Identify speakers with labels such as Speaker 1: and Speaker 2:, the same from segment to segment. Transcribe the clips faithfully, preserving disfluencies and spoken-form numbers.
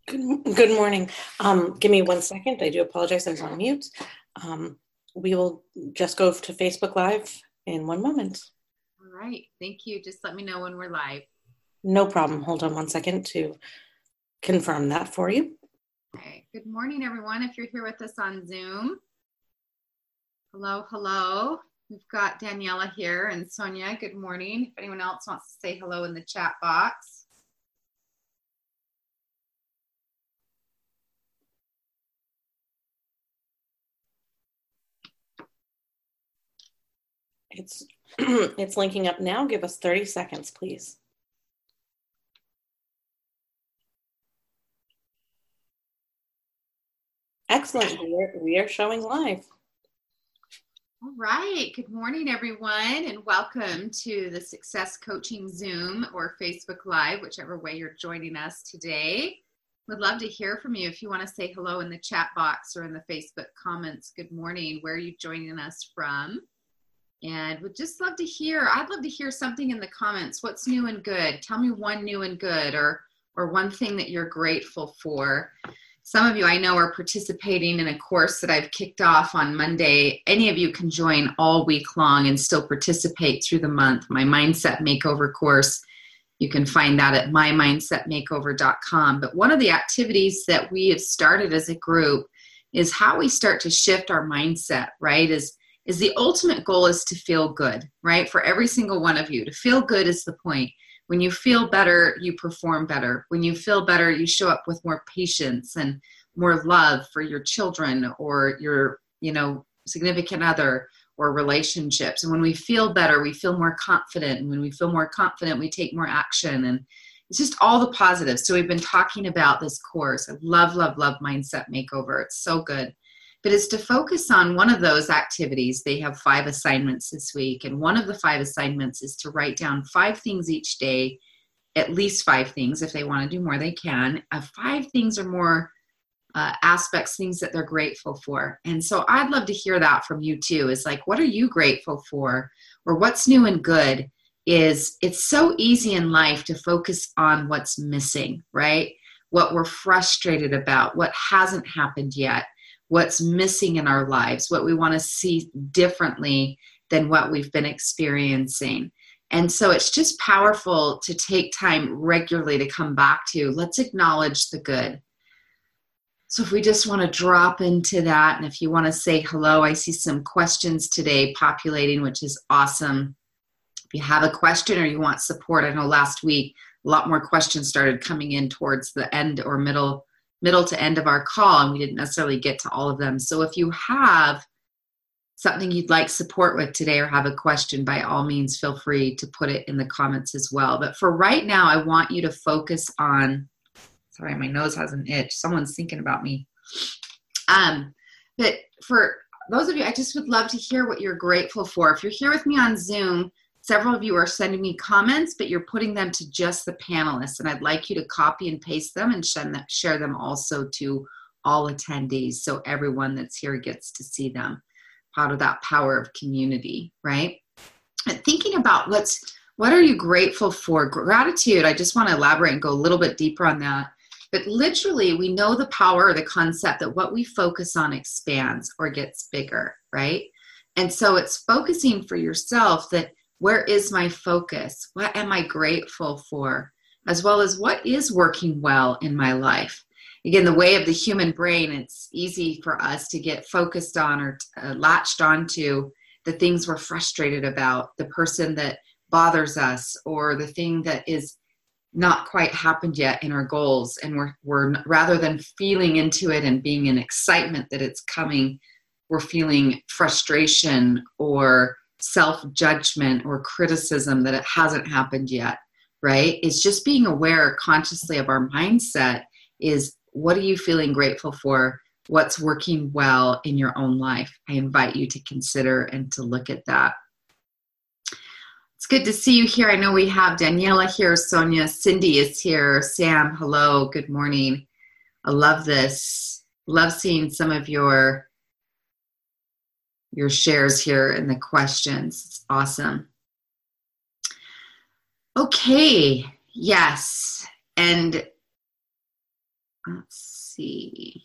Speaker 1: Good, good morning. Um, give me one second. I do apologize. I was on mute. Um, we will just go to Facebook Live in one moment.
Speaker 2: All right. Thank you. Just let me know when we're live.
Speaker 1: No problem. Hold on one second to confirm that for you.
Speaker 2: Okay. Good morning, everyone. If you're here with us on Zoom. Hello, hello. We've got Daniela here and Sonia. Good morning. If anyone else wants to say hello in the chat box.
Speaker 1: It's it's linking up now. Give us thirty seconds, please. Excellent. We are, we are showing live.
Speaker 2: All right. Good morning, everyone, and welcome to the Success Coaching Zoom or Facebook Live, whichever way you're joining us today. Would love to hear from you if you want to say hello in the chat box or in the Facebook comments. Good morning. Where are you joining us from? And would just love to hear, I'd love to hear something in the comments. What's new and good? Tell me one new and good or or one thing that you're grateful for. Some of you I know are participating in a course that I've kicked off on Monday. Any of you can join all week long and still participate through the month. My Mindset Makeover course, you can find that at my mindset makeover dot com. But one of the activities that we have started as a group is how we start to shift our mindset, right? Is is the ultimate goal is to feel good, right? For every single one of you. To feel good is the point. When you feel better, you perform better. When you feel better, you show up with more patience and more love for your children or your, you know, significant other or relationships. And when we feel better, we feel more confident. And when we feel more confident, we take more action. And it's just all the positives. So we've been talking about this course. I love, love, love Mindset Makeover. It's so good. But it's to focus on one of those activities. They have five assignments this week. And one of the five assignments is to write down five things each day, at least five things. If they want to do more, they can. Uh, five things or more uh, aspects, things that they're grateful for. And so I'd love to hear that from you too. Is like, what are you grateful for? Or what's new and good? Is it's so easy in life to focus on what's missing, right? What we're frustrated about, what hasn't happened yet. What's missing in our lives, what we want to see differently than what we've been experiencing. And so it's just powerful to take time regularly to come back to, let's acknowledge the good. So if we just want to drop into that, and if you want to say hello, I see some questions today populating, which is awesome. If you have a question or you want support, I know last week a lot more questions started coming in towards the end or middle middle to end of our call, and we didn't necessarily get to all of them. So if you have something you'd like support with today or have a question, by all means, feel free to put it in the comments as well. But for right now, I want you to focus on, sorry, my nose has an itch. Someone's thinking about me. Um, but for those of you, I just would love to hear what you're grateful for. If you're here with me on Zoom, several of you are sending me comments, but you're putting them to just the panelists. And I'd like you to copy and paste them and share them also to all attendees so everyone that's here gets to see them. Part of that power of community, right? And thinking about what's, what are you grateful for? Gratitude, I just want to elaborate and go a little bit deeper on that. But literally, we know the power or the concept that what we focus on expands or gets bigger, right? And so it's focusing for yourself that where is my focus? What am I grateful for? As well as what is working well in my life? Again, the way of the human brain, it's easy for us to get focused on or uh, latched onto the things we're frustrated about, the person that bothers us, or the thing that is not quite happened yet in our goals. And we're, we're rather than feeling into it and being in excitement that it's coming, we're feeling frustration or self-judgment or criticism that it hasn't happened yet, right? It's just being aware consciously of our mindset is, what are you feeling grateful for? What's working well in your own life? I invite you to consider and to look at that. It's good to see you here. I know we have Daniela here, Sonia, Cindy is here, Sam, hello, good morning. I love this. Love seeing some of your your shares here and the questions. It's awesome. Okay, yes. And let's see.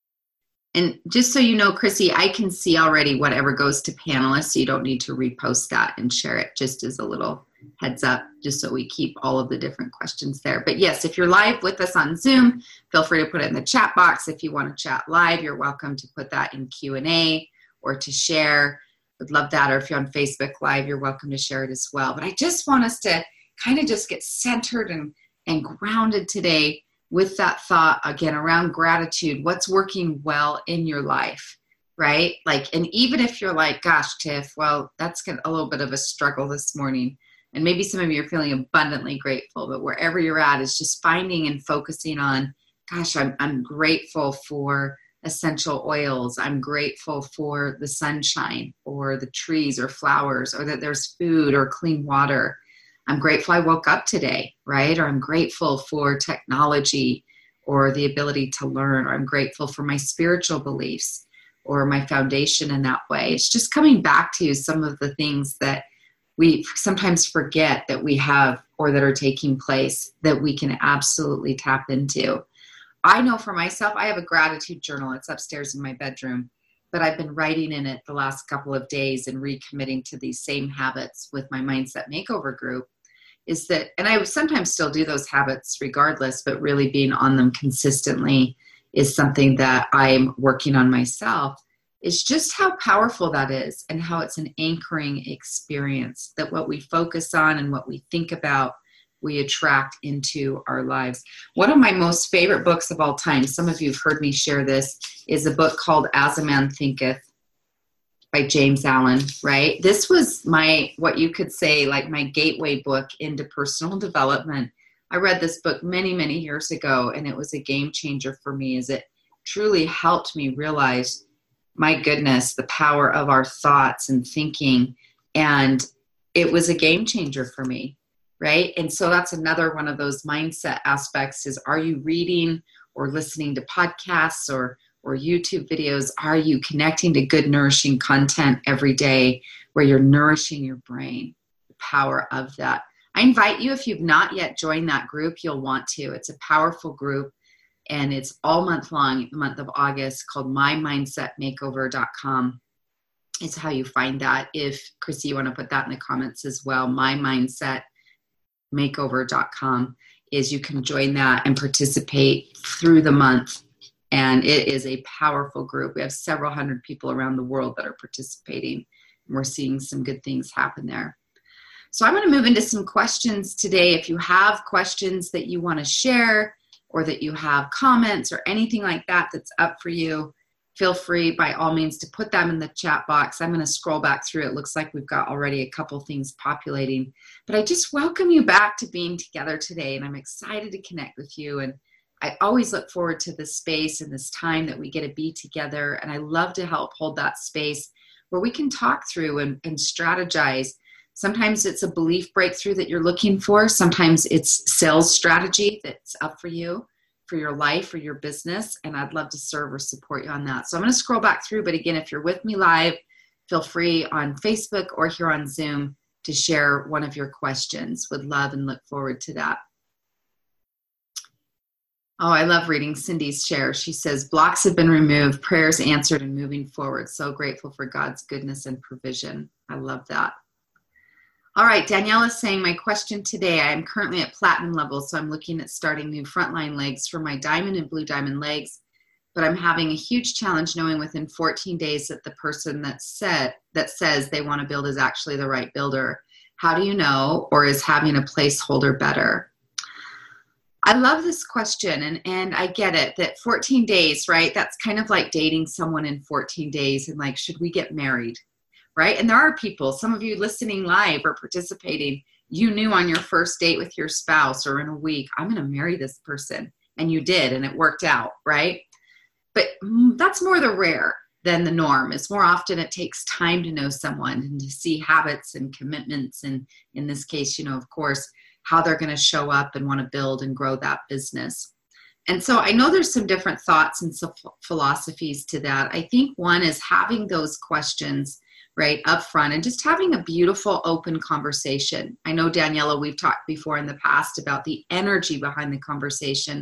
Speaker 2: And just so you know, Chrissy, I can see already whatever goes to panelists, so you don't need to repost that and share it, just as a little heads up, just so we keep all of the different questions there. But yes, if you're live with us on Zoom, feel free to put it in the chat box. If you want to chat live, you're welcome to put that in Q and A or to share. Would love that. Or if you're on Facebook Live, you're welcome to share it as well. But I just want us to kind of just get centered and, and grounded today with that thought, again, around gratitude. What's working well in your life, right? Like, and even if you're like, gosh, Tiff, well, that's a little bit of a struggle this morning. And maybe some of you are feeling abundantly grateful, but wherever you're at is just finding and focusing on, gosh, I'm, I'm grateful for essential oils. I'm grateful for the sunshine or the trees or flowers, or that there's food or clean water. I'm grateful I woke up today, right? Or I'm grateful for technology or the ability to learn, or I'm grateful for my spiritual beliefs or my foundation in that way. It's just coming back to some of the things that we sometimes forget that we have or that are taking place that we can absolutely tap into. I know for myself, I have a gratitude journal. It's upstairs in my bedroom, but I've been writing in it the last couple of days and recommitting to these same habits with my Mindset Makeover group. Is that, and I sometimes still do those habits regardless, but really being on them consistently is something that I'm working on myself, is just how powerful that is and how it's an anchoring experience, that what we focus on and what we think about, we attract into our lives. One of my most favorite books of all time, some of you have heard me share this, is a book called As a Man Thinketh by James Allen, right? This was my, what you could say, like my gateway book into personal development. I read this book many, many years ago, and it was a game changer for me, as it truly helped me realize, my goodness, the power of our thoughts and thinking. And it was a game changer for me, right? And so that's another one of those mindset aspects is, are you reading or listening to podcasts or or YouTube videos? Are you connecting to good, nourishing content every day where you're nourishing your brain? The power of that. I invite you, if you've not yet joined that group, you'll want to. It's a powerful group, and it's all month long, the month of August, called my mindset makeover dot com. It's how you find that. If, Chrissy, you want to put that in the comments as well, my mindset makeover dot com, is you can join that and participate through the month. And it is a powerful group. We have several hundred people around the world that are participating, and we're seeing some good things happen there. So I'm going to move into some questions today. If you have questions that you want to share, or that you have comments or anything like that that's up for you, feel free by all means to put them in the chat box. I'm going to scroll back through. It looks like we've got already a couple things populating. But I just welcome you back to being together today, and I'm excited to connect with you. And I always look forward to this space and this time that we get to be together. And I love to help hold that space where we can talk through and, and strategize. Sometimes it's a belief breakthrough that you're looking for. Sometimes it's sales strategy that's up for you, for your life or your business. And I'd love to serve or support you on that. So I'm going to scroll back through. But again, if you're with me live, feel free on Facebook or here on Zoom to share one of your questions. Would love and look forward to that. Oh, I love reading Cindy's share. She says, blocks have been removed, prayers answered, and moving forward. So grateful for God's goodness and provision. I love that. All right, Danielle is saying, my question today, I am currently at platinum level, so I'm looking at starting new frontline legs for my diamond and blue diamond legs, but I'm having a huge challenge knowing within fourteen days that the person that said that says they want to build is actually the right builder. How do you know, or is having a placeholder better? I love this question, and, and I get it, that fourteen days, right? That's kind of like dating someone in fourteen days and like, should we get married, right? And there are people, some of you listening live or participating, you knew on your first date with your spouse or in a week, I'm going to marry this person. And you did, and it worked out, right? But that's more the rare than the norm. It's more often it takes time to know someone and to see habits and commitments. And in this case, you know, of course, how they're going to show up and want to build and grow that business. And so I know there's some different thoughts and some philosophies to that. I think one is having those questions right up front and just having a beautiful open conversation. I know, Daniela, we've talked before in the past about the energy behind the conversation,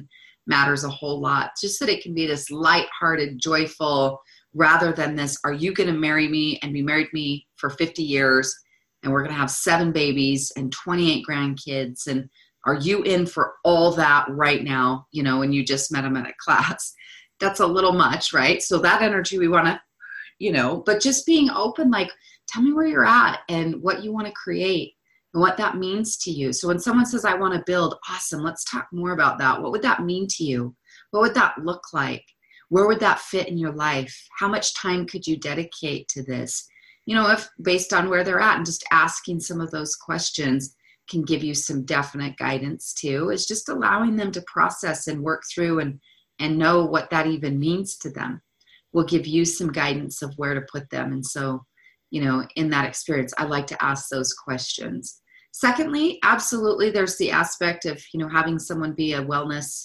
Speaker 2: matters a whole lot. Just that it can be this lighthearted, joyful, rather than this, are you going to marry me and be married to me for fifty years? And we're going to have seven babies and twenty-eight grandkids. And are you in for all that right now? You know, when you just met them at a class, that's a little much, right? So that energy we want to, you know, but just being open, like, tell me where you're at and what you want to create and what that means to you. So when someone says, I want to build, awesome, let's talk more about that. What would that mean to you? What would that look like? Where would that fit in your life? How much time could you dedicate to this? You know, if based on where they're at, and just asking some of those questions can give you some definite guidance too. It's just allowing them to process and work through and, and know what that even means to them will give you some guidance of where to put them. And so, you know, in that experience, I like to ask those questions. Secondly, absolutely, there's the aspect of, you know, having someone be a wellness,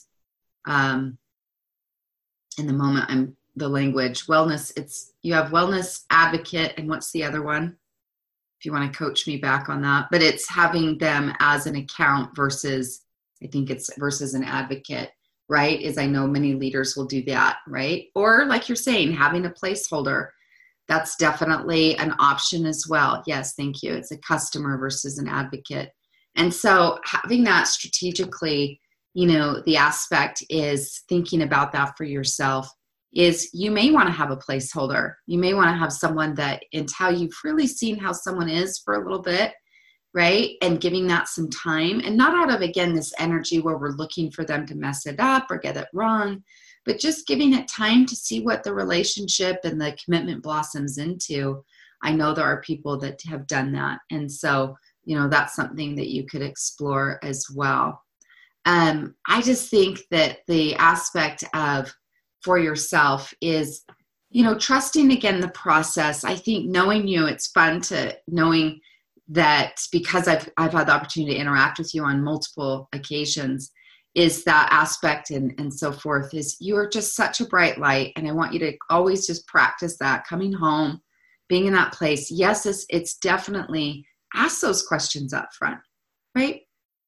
Speaker 2: um, in the moment, I'm the language, wellness, it's, you have wellness advocate, and what's the other one? If you want to coach me back on that, but it's having them as an account versus, I think it's versus an advocate, right? Is I know many leaders will do that, right? Or like you're saying, having a placeholder, that's definitely an option as well. Yes, thank you. It's a customer versus an advocate. And so having that strategically, you know, the aspect is thinking about that for yourself is you may want to have a placeholder. You may want to have someone that until you've really seen how someone is for a little bit, right? And giving that some time, and not out of, again, this energy where we're looking for them to mess it up or get it wrong, but just giving it time to see what the relationship and the commitment blossoms into. I know there are people that have done that. And so, you know, that's something that you could explore as well. Um, I just think that the aspect of for yourself is, you know, trusting again the process. I think knowing you, it's fun to knowing that because I've I've had the opportunity to interact with you on multiple occasions, is that aspect and, and so forth, is you are just such a bright light. And I want you to always just practice that coming home, being in that place. Yes, it's, it's definitely ask those questions up front, right?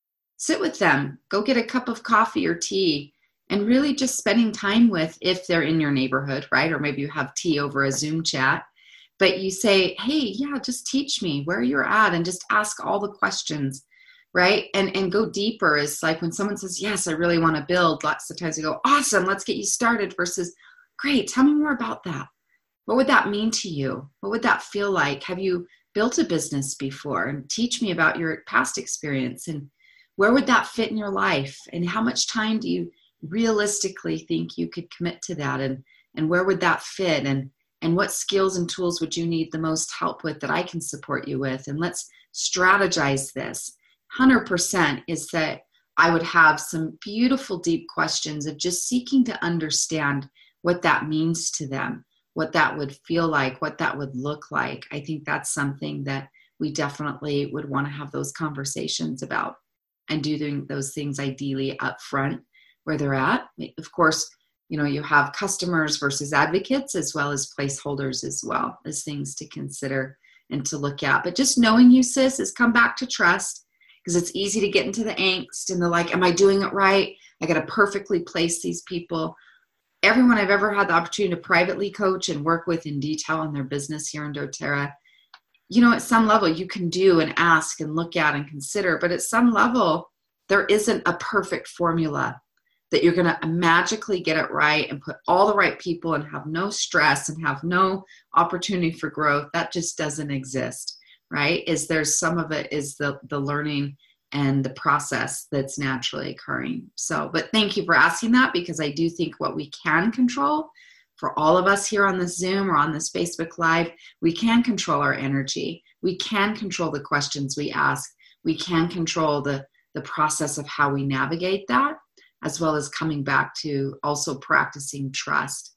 Speaker 2: Sit with them, go get a cup of coffee or tea, and really just spending time with, if they're in your neighborhood, right? Or maybe you have tea over a Zoom chat, but you say, hey, yeah, just teach me where you're at and just ask all the questions, right? And and go deeper. Is like when someone says, yes, I really want to build, lots of times you go, awesome, let's get you started, versus, great, tell me more about that. What would that mean to you? What would that feel like? Have you built a business before? And teach me about your past experience, and where would that fit in your life? And how much time do you realistically think you could commit to that? And, and where would that fit? And, and what skills and tools would you need the most help with that I can support you with? And let's strategize this. one hundred percent is that I would have some beautiful, deep questions of just seeking to understand what that means to them, what that would feel like, what that would look like. I think that's something that we definitely would want to have those conversations about, and doing those things ideally up front where they're at. Of course, you know, you have customers versus advocates, as well as placeholders, as well as things to consider and to look at. But just knowing you, sis, is come back to trust, because it's easy to get into the angst and the like, am I doing it right? I got to perfectly place these people. Everyone I've ever had the opportunity to privately coach and work with in detail on their business here in doTERRA, you know, at some level you can do and ask and look at and consider, but at some level there isn't a perfect formula that you're going to magically get it right and put all the right people and have no stress and have no opportunity for growth. That just doesn't exist, right? Is there's some of it is the, the learning and the process that's naturally occurring. So, but thank you for asking that, because I do think what we can control for all of us here on this Zoom or on this Facebook Live, we can control our energy. We can control the questions we ask. We can control the, the process of how we navigate that, as well as coming back to also practicing trust.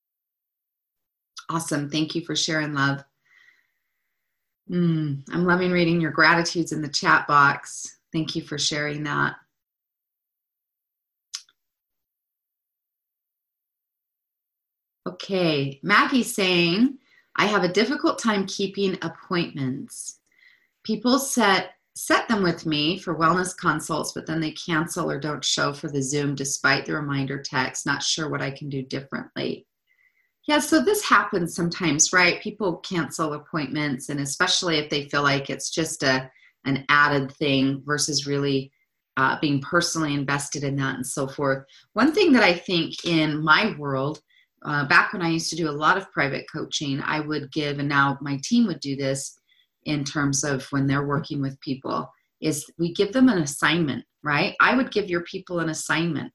Speaker 2: Awesome. Thank you for sharing, love. Mm, I'm loving reading your gratitudes in the chat box. Thank you for sharing that. Okay, Maggie's saying, I have a difficult time keeping appointments. People set set them with me for wellness consults, but then they cancel or don't show for the Zoom despite the reminder text, not sure what I can do differently. Yeah, so this happens sometimes, right? People cancel appointments, and especially if they feel like it's just a an added thing versus really uh, being personally invested in that and so forth. One thing that I think in my world, uh, back when I used to do a lot of private coaching, I would give, and now my team would do this in terms of when they're working with people, is we give them an assignment, right? I would give your people an assignment.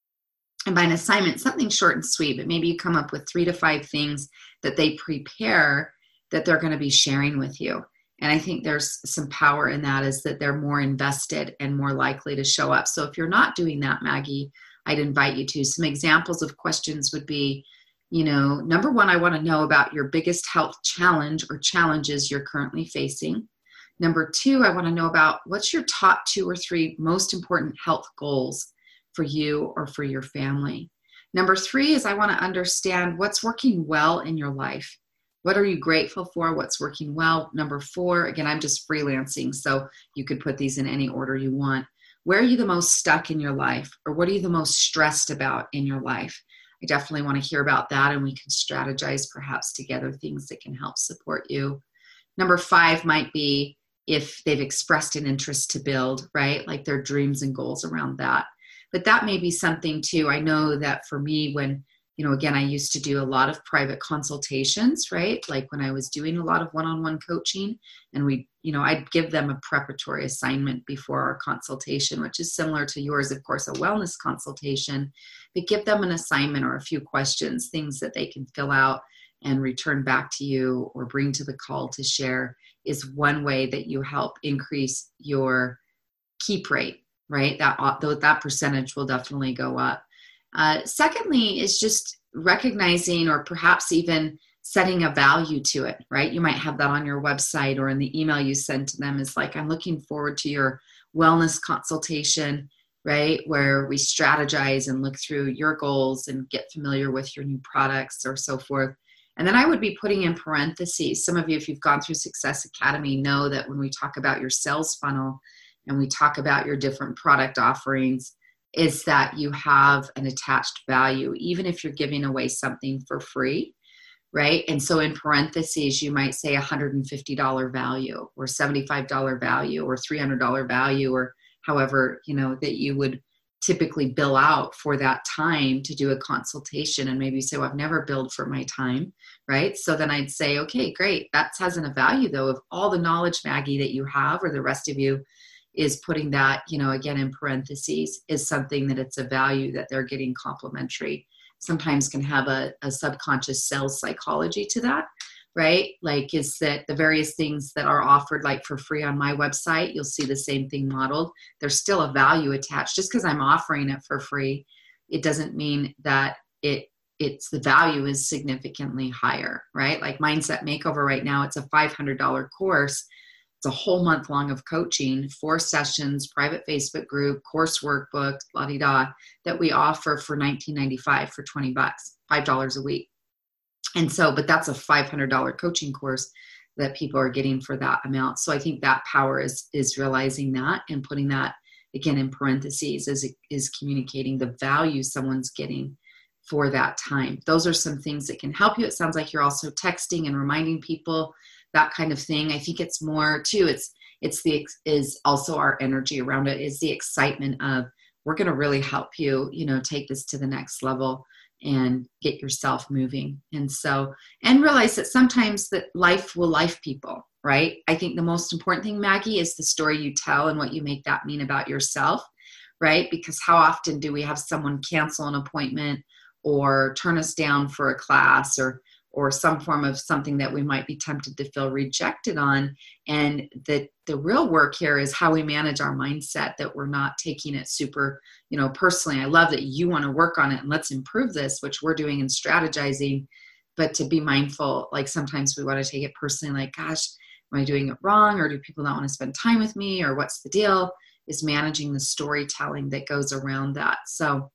Speaker 2: And by an assignment, something short and sweet, but maybe you come up with three to five things that they prepare that they're going to be sharing with you. And I think there's some power in that, is that they're more invested and more likely to show up. So if you're not doing that, Maggie, I'd invite you to. Some examples of questions would be, you know, number one, I want to know about your biggest health challenge or challenges you're currently facing. Number two, I want to know about what's your top two or three most important health goals for you or for your family. Number three is I want to understand what's working well in your life. What are you grateful for? What's working well? Number four, again, I'm just freelancing, so you could put these in any order you want. Where are you the most stuck in your life? Or what are you the most stressed about in your life? I definitely want to hear about that, and we can strategize perhaps together things that can help support you. Number five might be if they've expressed an interest to build, right? Like their dreams and goals around that. But that may be something too. I know that for me, when, you know, again, I used to do a lot of private consultations, right? Like when I was doing a lot of one-on-one coaching, and we, you know, I'd give them a preparatory assignment before our consultation, which is similar to yours, of course, a wellness consultation, but give them an assignment or a few questions, things that they can fill out and return back to you or bring to the call to share, is one way that you help increase your keep rate, right? That, that percentage will definitely go up. Uh, secondly, is just recognizing or perhaps even setting a value to it, right? You might have that on your website or in the email you send to them, is like, I'm looking forward to your wellness consultation, right? Where we strategize and look through your goals and get familiar with your new products or so forth. And then I would be putting in parentheses. Some of you, if you've gone through Success Academy, know that when we talk about your sales funnel and we talk about your different product offerings, is that you have an attached value, even if you're giving away something for free, right? And so in parentheses, you might say one hundred fifty dollars value or seventy-five dollars value or three hundred dollars value, or however, you know, that you would typically bill out for that time to do a consultation. And maybe you say, well, I've never billed for my time, right? So then I'd say, okay, great. That has a value though of all the knowledge, Maggie, that you have, or the rest of you is putting that, you know, again, in parentheses, is something that it's a value that they're getting complimentary. Sometimes can have a, a subconscious sales psychology to that, right? Like, is that the various things that are offered like for free on my website, you'll see the same thing modeled. There's still a value attached. Just because I'm offering it for free, it doesn't mean that it it's the value is significantly higher, right? Like Mindset Makeover right now, it's a five hundred dollars course. It's a whole month long of coaching, four sessions, private Facebook group, course workbook, la-di-da, that we offer for nineteen ninety-five for twenty bucks, five dollars a week. And so, but that's a five hundred dollars coaching course that people are getting for that amount. So I think that power is, is realizing that and putting that, again, in parentheses, is, is communicating the value someone's getting for that time. Those are some things that can help you. It sounds like you're also texting and reminding people, that kind of thing. I think it's more too, it's, it's the, is also our energy around it, is the excitement of, we're going to really help you, you know, take this to the next level and get yourself moving. And so, and realize that sometimes that life will life people, right? I think the most important thing, Maggie, is the story you tell and what you make that mean about yourself, right? Because how often do we have someone cancel an appointment or turn us down for a class, or or some form of something that we might be tempted to feel rejected on. And the, the real work here is how we manage our mindset, that we're not taking it super, you know, personally. I love that you want to work on it and let's improve this, which we're doing and strategizing, but to be mindful, like sometimes we want to take it personally, like, gosh, am I doing it wrong? Or do people not want to spend time with me? Or what's the deal? Is managing the storytelling that goes around that. So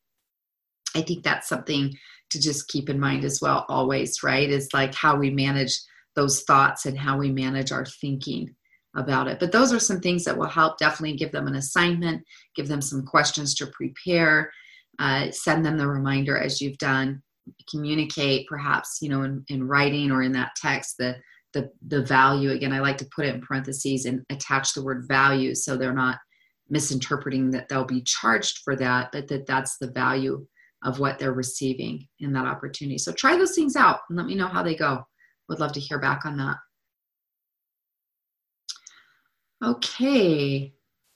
Speaker 2: I think that's something to just keep in mind as well, always, right? Is like how we manage those thoughts and how we manage our thinking about it. But those are some things that will help. Definitely give them an assignment, give them some questions to prepare, uh, send them the reminder as you've done, communicate perhaps, you know, in, in writing or in that text, the, the, the value. Again, I like to put it in parentheses and attach the word value so they're not misinterpreting that they'll be charged for that, but that that's the value of what they're receiving in that opportunity. So try those things out and let me know how they go. Would love to hear back on that. Okay.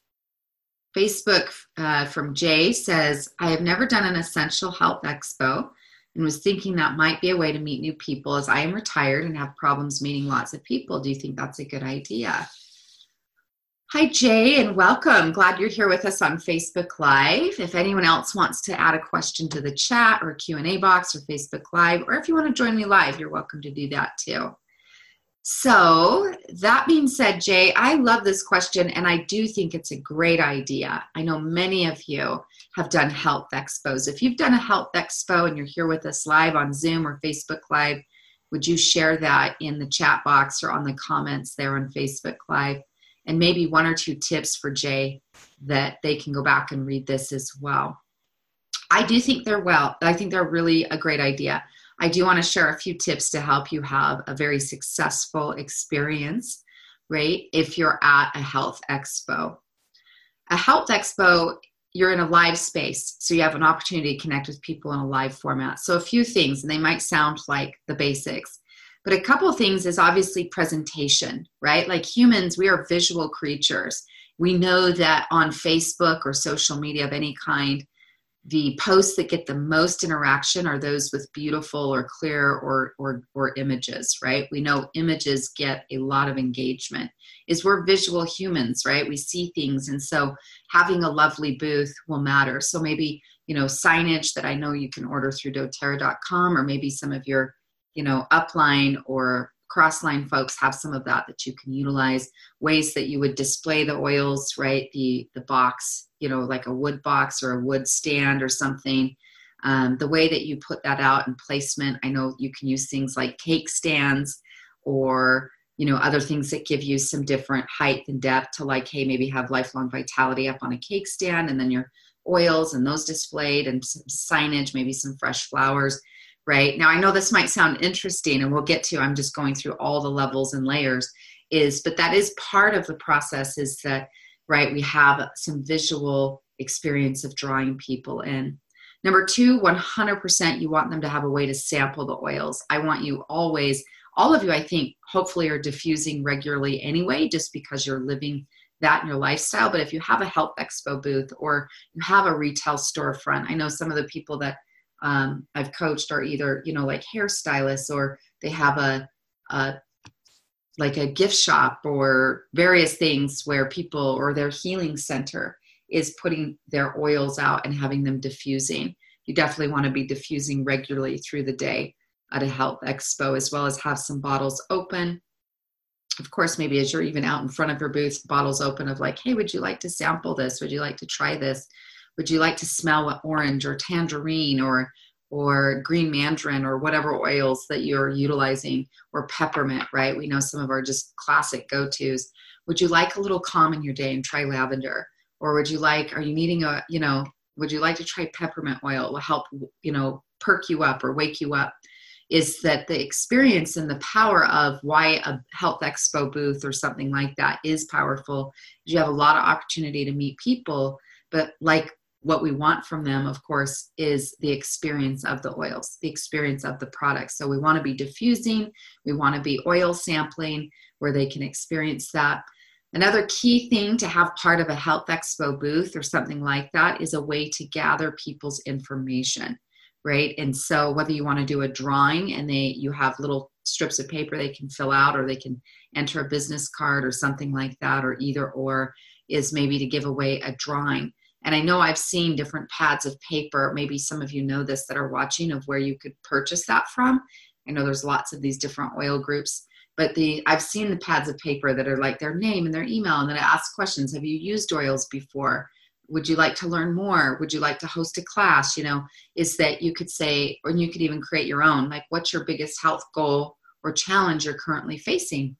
Speaker 2: Facebook uh, from Jay says, I have never done an Essential Health Expo and was thinking that might be a way to meet new people as I am retired and have problems meeting lots of people. Do you think that's a good idea? Hi, Jay, and welcome. Glad you're here with us on Facebook Live. If anyone else wants to add a question to the chat or Q and A box or Facebook Live, or if you want to join me live, you're welcome to do that too. So that being said, Jay, I love this question, and I do think it's a great idea. I know many of you have done health expos. If you've done a health expo and you're here with us live on Zoom or Facebook Live, would you share that in the chat box or on the comments there on Facebook Live? And maybe one or two tips for Jay that they can go back and read this as well. I do think they're well, I think they're really a great idea. I do want to share a few tips to help you have a very successful experience, right? If you're at a health expo. A health expo, you're in a live space, so you have an opportunity to connect with people in a live format. So a few things, and they might sound like the basics. But a couple of things is obviously presentation, right? Like humans, we are visual creatures. We know that on Facebook or social media of any kind, the posts that get the most interaction are those with beautiful or clear or, or, or images, right? We know images get a lot of engagement. Is we're visual humans, right? We see things. And so having a lovely booth will matter. So maybe, you know, signage that I know you can order through doTERRA dot com, or maybe some of your you know, upline or crossline folks have some of that that you can utilize. Ways that you would display the oils, right? The the box, you know, like a wood box or a wood stand or something. Um, the way that you put that out and placement, I know you can use things like cake stands or, you know, other things that give you some different height and depth to like, hey, maybe have Lifelong Vitality up on a cake stand and then your oils and those displayed and some signage, maybe some fresh flowers. Right now, I know this might sound interesting and we'll get to, I'm just going through all the levels and layers is, but that is part of the process is that, right, we have some visual experience of drawing people in. Number two, one hundred percent you want them to have a way to sample the oils. I want you always, all of you, I think, hopefully are diffusing regularly anyway, just because you're living that in your lifestyle. But if you have a health expo booth or you have a retail storefront, I know some of the people that Um, I've coached are either, you know, like hairstylists or they have a, a, like a gift shop or various things where people or their healing center is putting their oils out and having them diffusing. You definitely want to be diffusing regularly through the day at a health expo, as well as have some bottles open. Of course, maybe as you're even out in front of your booth, bottles open of like, hey, would you like to sample this? Would you like to try this? Would you like to smell what orange or tangerine or or green mandarin or whatever oils that you're utilizing, or peppermint, right? We know some of our just classic go-tos. Would you like a little calm in your day and try lavender? Or would you like, are you needing a, you know, would you like to try peppermint oil? It will help, you know, perk you up or wake you up. Is that the experience and the power of why a health expo booth or something like that is powerful. You have a lot of opportunity to meet people, but like, what we want from them, of course, is the experience of the oils, the experience of the product. So we want to be diffusing, we want to be oil sampling where they can experience that. Another key thing to have part of a health expo booth or something like that is a way to gather people's information, right? And so whether you want to do a drawing and they you have little strips of paper they can fill out, or they can enter a business card or something like that, or either or is maybe to give away a drawing. And I know I've seen different pads of paper. Maybe some of you know this that are watching, of where you could purchase that from. I know there's lots of these different oil groups, but the I've seen the pads of paper that are like their name and their email, and then I ask questions. Have you used oils before? Would you like to learn more? Would you like to host a class? You know, is that you could say, or you could even create your own, like, what's your biggest health goal or challenge you're currently facing?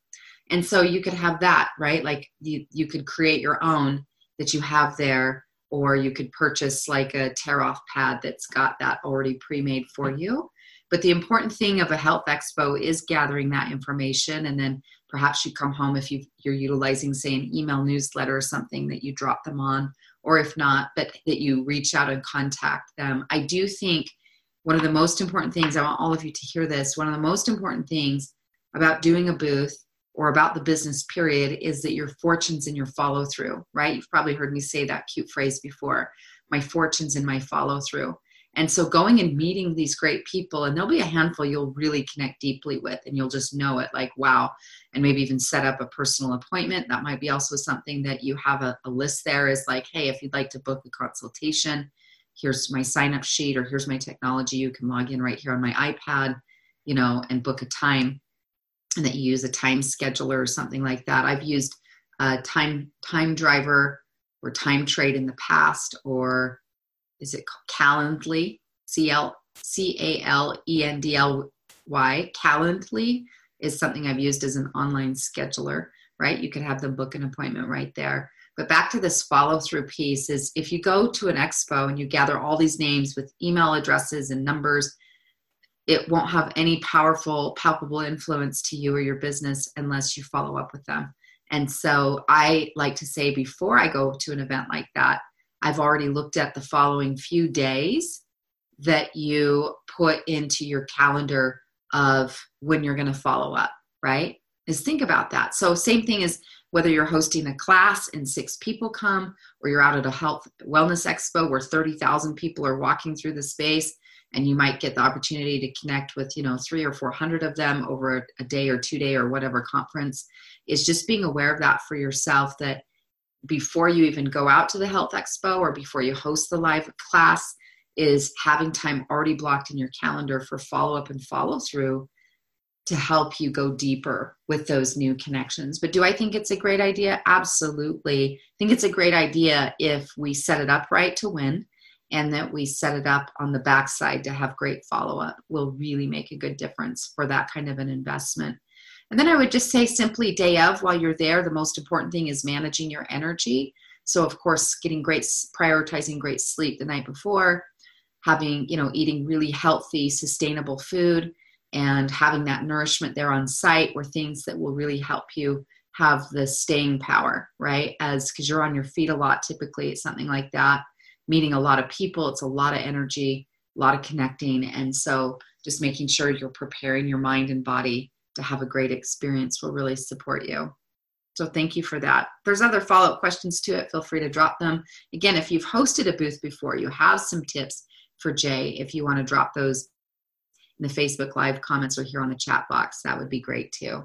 Speaker 2: And so you could have that, right? Like you, you could create your own that you have there, or you could purchase like a tear off pad that's got that already pre-made for you. But the important thing of a health expo is gathering that information, and then perhaps you come home if you you're utilizing, say, an email newsletter or something, that you drop them on, or if not, but that you reach out and contact them. I do think one of the most important things, I want all of you to hear this, one of the most important things about doing a booth or about the business period is that your fortunes and your follow through, right? You've probably heard me say that cute phrase before, my fortunes and my follow through. And so going and meeting these great people, and there'll be a handful you'll really connect deeply with, and you'll just know it, like, wow, and maybe even set up a personal appointment. That might be also something that you have a, a list there is like, hey, if you'd like to book a consultation, here's my sign up sheet, or here's my technology. You can log in right here on my iPad, you know, and book a time, and that you use a time scheduler or something like that. I've used uh, time, time driver or time trade in the past, or is it Calendly? C L C A L E N D L Y. Calendly is something I've used as an online scheduler, right? You could have them book an appointment right there. But back to this follow through piece is, if you go to an expo and you gather all these names with email addresses and numbers, it won't have any powerful, palpable influence to you or your business unless you follow up with them. And so I like to say, before I go to an event like that, I've already looked at the following few days that you put into your calendar of when you're going to follow up, right? Is think about that. So same thing as whether you're hosting a class and six people come, or you're out at a health wellness expo where thirty thousand people are walking through the space, and you might get the opportunity to connect with, you know, three or four hundred of them over a day or two day or whatever conference. Is just being aware of that for yourself, that before you even go out to the health expo or before you host the live class, is having time already blocked in your calendar for follow-up and follow-through to help you go deeper with those new connections. But do I think it's a great idea? Absolutely. I think it's a great idea if we set it up right to win, and that we set it up on the backside to have great follow-up. Will really make a good difference for that kind of an investment. And then I would just say, simply day of, while you're there, the most important thing is managing your energy. So of course, getting great, prioritizing great sleep the night before, having, you know, eating really healthy, sustainable food, and having that nourishment there on site, were things that will really help you have the staying power, right? As, because you're on your feet a lot, typically it's something like that, meeting a lot of people, it's a lot of energy, a lot of connecting. And so just making sure you're preparing your mind and body to have a great experience will really support you. So thank you for that. If there's other follow-up questions to it, feel free to drop them. Again, if you've hosted a booth before, you have some tips for Jay. If you want to drop those in the Facebook Live comments or here on the chat box, that would be great too.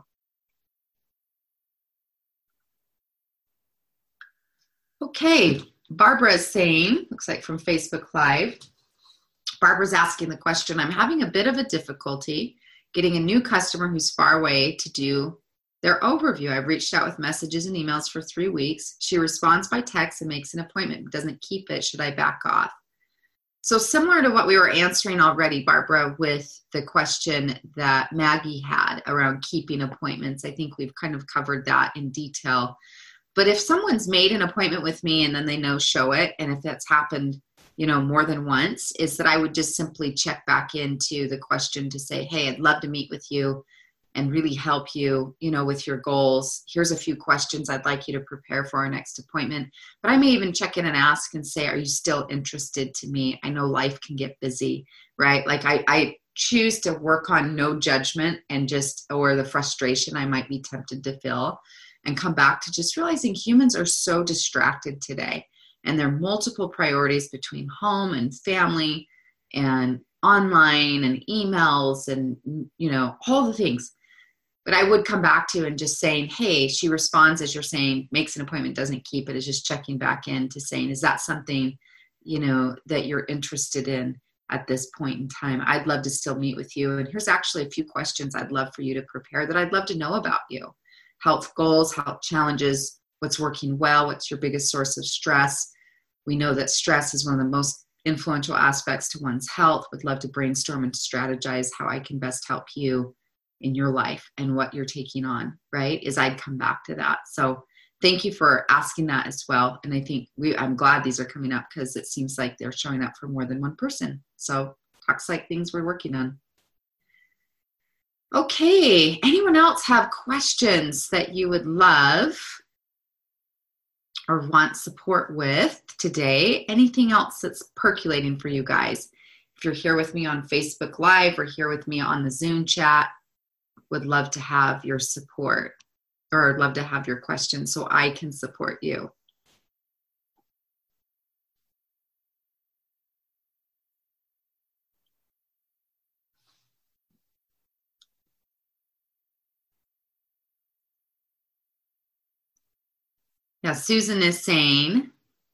Speaker 2: Okay, Barbara is saying, looks like from Facebook Live, Barbara's asking the question, I'm having a bit of a difficulty getting a new customer who's far away to do their overview. I've reached out with messages and emails for three weeks. She responds by text and makes an appointment, doesn't keep it. Should I back off? So similar to what we were answering already, Barbara, with the question that Maggie had around keeping appointments, I think we've kind of covered that in detail. But if someone's made an appointment with me and then they no show it, and if that's happened, you know, more than once, is that I would just simply check back into the question to say, hey, I'd love to meet with you and really help you, you know, with your goals. Here's a few questions I'd like you to prepare for our next appointment. But I may even check in and ask and say, are you still interested to meet? I know life can get busy, right? Like I, I choose to work on no judgment and just, or the frustration I might be tempted to feel, and come back to just realizing humans are so distracted today. And there are multiple priorities between home and family and online and emails and, you know, all the things. But I would come back to and just saying, hey, she responds as you're saying, makes an appointment, doesn't keep it, is just checking back in to saying, is that something, you know, that you're interested in at this point in time? I'd love to still meet with you. And here's actually a few questions I'd love for you to prepare that I'd love to know about you. Health goals, health challenges, what's working well, what's your biggest source of stress. We know that stress is one of the most influential aspects to one's health. Would love to brainstorm and strategize how I can best help you in your life and what you're taking on, right? Is I'd come back to that. So thank you for asking that as well. And I think we, I'm glad these are coming up because it seems like they're showing up for more than one person. So talks like things we're working on. Okay, anyone else have questions that you would love or want support with today? Anything else that's percolating for you guys? If you're here with me on Facebook Live or here with me on the Zoom chat, would love to have your support or love to have your questions so I can support you. Yeah, Susan is saying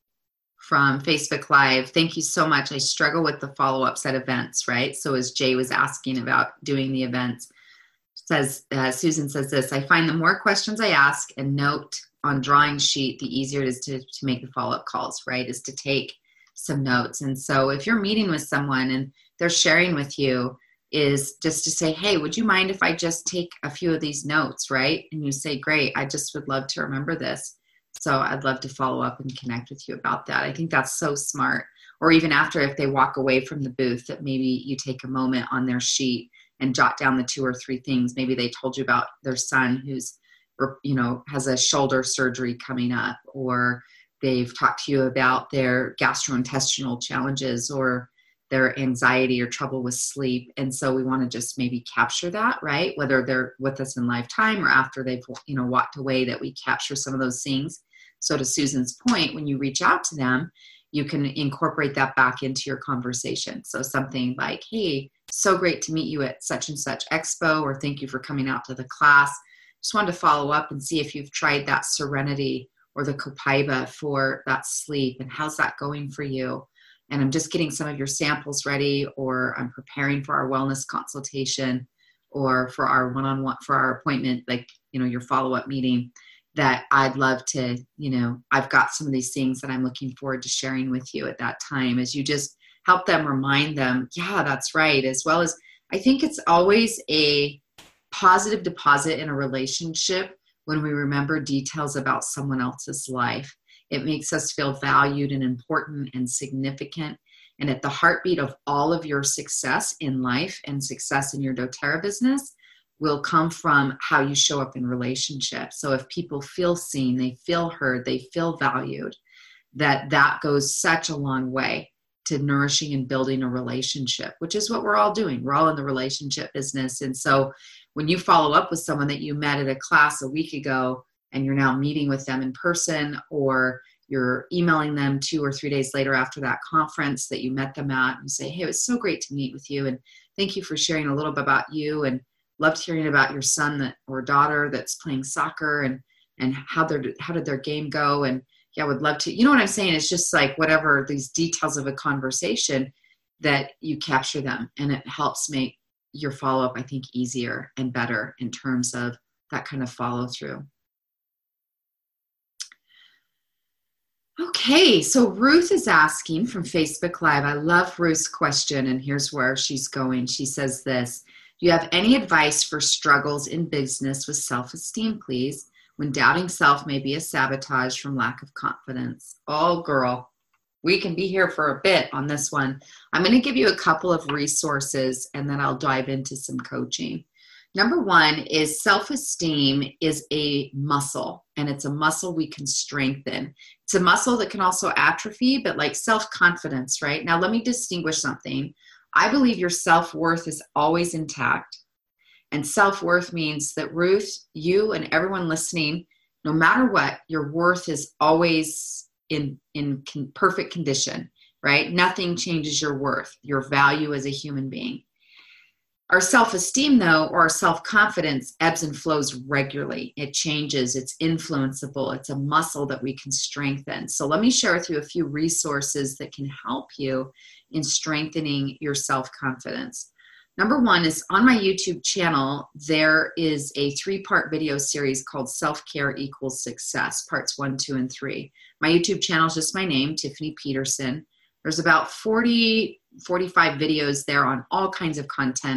Speaker 2: from Facebook Live, thank you so much. I struggle with the follow-ups at events, right? So as Jay was asking about doing the events, says uh, Susan says this, I find the more questions I ask and note on drawing sheet, the easier it is to, to make the follow-up calls, right? Is to take some notes. And so if you're meeting with someone and they're sharing with you, is just to say, hey, would you mind if I just take a few of these notes, right? And you say, great, I just would love to remember this. So I'd love to follow up and connect with you about that. I think that's so smart. Or even after, if they walk away from the booth, that maybe you take a moment on their sheet and jot down the two or three things. Maybe they told you about their son who's, you know, has a shoulder surgery coming up, or they've talked to you about their gastrointestinal challenges or their anxiety or trouble with sleep. And so we want to just maybe capture that, right? Whether they're with us in lifetime or after they've, you know, walked away, that we capture some of those things. So to Susan's point, when you reach out to them, you can incorporate that back into your conversation. So something like, hey, so great to meet you at such and such expo, or thank you for coming out to the class. Just wanted to follow up and see if you've tried that Serenity or the Copaiba for that sleep, and how's that going for you? And I'm just getting some of your samples ready, or I'm preparing for our wellness consultation, or for our one-on-one, for our appointment, like, you know, your follow-up meeting, that I'd love to, you know, I've got some of these things that I'm looking forward to sharing with you at that time, as you just help them, remind them, yeah, that's right. As well as, I think it's always a positive deposit in a relationship when we remember details about someone else's life. It makes us feel valued and important and significant. And at the heartbeat of all of your success in life and success in your doTERRA business will come from how you show up in relationships. So if people feel seen, they feel heard, they feel valued, that that goes such a long way to nourishing and building a relationship, which is what we're all doing. We're all in the relationship business. And so when you follow up with someone that you met at a class a week ago, and you're now meeting with them in person, or you're emailing them two or three days later after that conference that you met them at, and say, hey, it was so great to meet with you, and thank you for sharing a little bit about you, and loved hearing about your son that or daughter that's playing soccer, and and how their how did their game go, and yeah, I would love to, you know what I'm saying? It's just like whatever these details of a conversation, that you capture them, and it helps make your follow-up, I think, easier and better in terms of that kind of follow through. Okay, so Ruth is asking from Facebook Live. I love Ruth's question, and here's where she's going. She says this: do you have any advice for struggles in business with self-esteem, please, when doubting self may be a sabotage from lack of confidence? Oh, girl, we can be here for a bit on this one. I'm going to give you a couple of resources, and then I'll dive into some coaching. Number one is self-esteem is a muscle, and it's a muscle we can strengthen. It's a muscle that can also atrophy, but like self-confidence, right? Now, let me distinguish something. I believe your self-worth is always intact. And self-worth means that, Ruth, you and everyone listening, no matter what, your worth is always in, in con- perfect condition, right? Nothing changes your worth, your value as a human being. Our self-esteem, though, or our self-confidence ebbs and flows regularly. It changes. It's influenceable. It's a muscle that we can strengthen. So let me share with you a few resources that can help you in strengthening your self-confidence. Number one is on my YouTube channel, there is a three-part video series called Self-Care Equals Success, parts one, two, and three. My YouTube channel is just my name, Tiffany Peterson. There's about forty, forty-five videos there on all kinds of content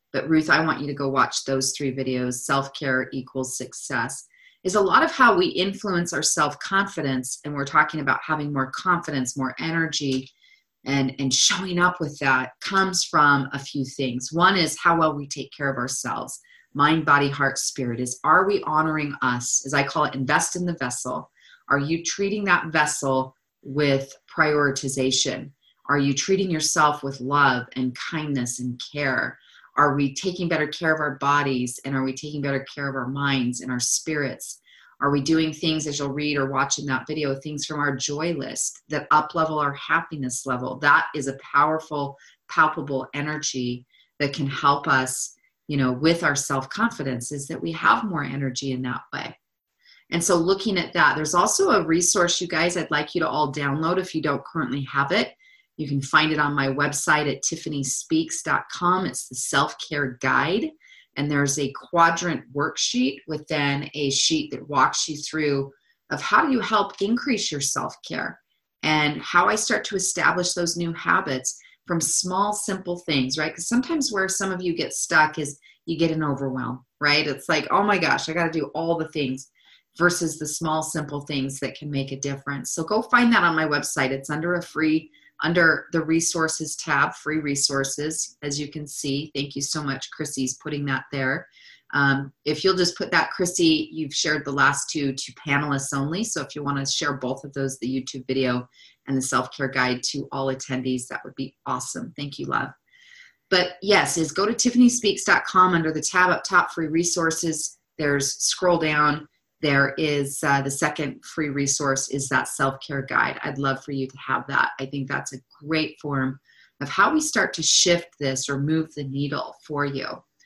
Speaker 2: but Ruth, I want you to go watch those three videos. Self-care equals success. Is a lot of how we influence our self-confidence, and we're talking about having more confidence, more energy, and, and showing up with that comes from a few things. One is how well we take care of ourselves. Mind, body, heart, spirit. Is, are we honoring us? As I call it, invest in the vessel. Are you treating that vessel with prioritization? Are you treating yourself with love and kindness and care? Are we taking better care of our bodies, and are we taking better care of our minds and our spirits? Are we doing things, as you'll read or watch in that video, things from our joy list that up-level our happiness level? That is a powerful, palpable energy that can help us, you know, with our self-confidence, is that we have more energy in that way. And so looking at that, there's also a resource, you guys, I'd like you to all download if you don't currently have it. You can find it on my website at tiffany speaks dot com. It's the self-care guide. And there's a quadrant worksheet within a sheet that walks you through of how do you help increase your self-care and how I start to establish those new habits from small, simple things, right? Because sometimes where some of you get stuck is you get an overwhelm, right? It's like, oh my gosh, I got to do all the things versus the small, simple things that can make a difference. So go find that on my website. It's under a free Under the resources tab, free resources, as you can see. Thank you so much, Chrissy's putting that there. Um, if you'll just put that, Chrissy, you've shared the last two to panelists only. So if you want to share both of those, the YouTube video and the self-care guide to all attendees, that would be awesome. Thank you, love. But yes, is go to tiffany speaks dot com under the tab up top, free resources. There's scroll down. There is uh, the second free resource is that self-care guide. I'd love for you to have that. I think that's a great form of how we start to shift this or move the needle for you.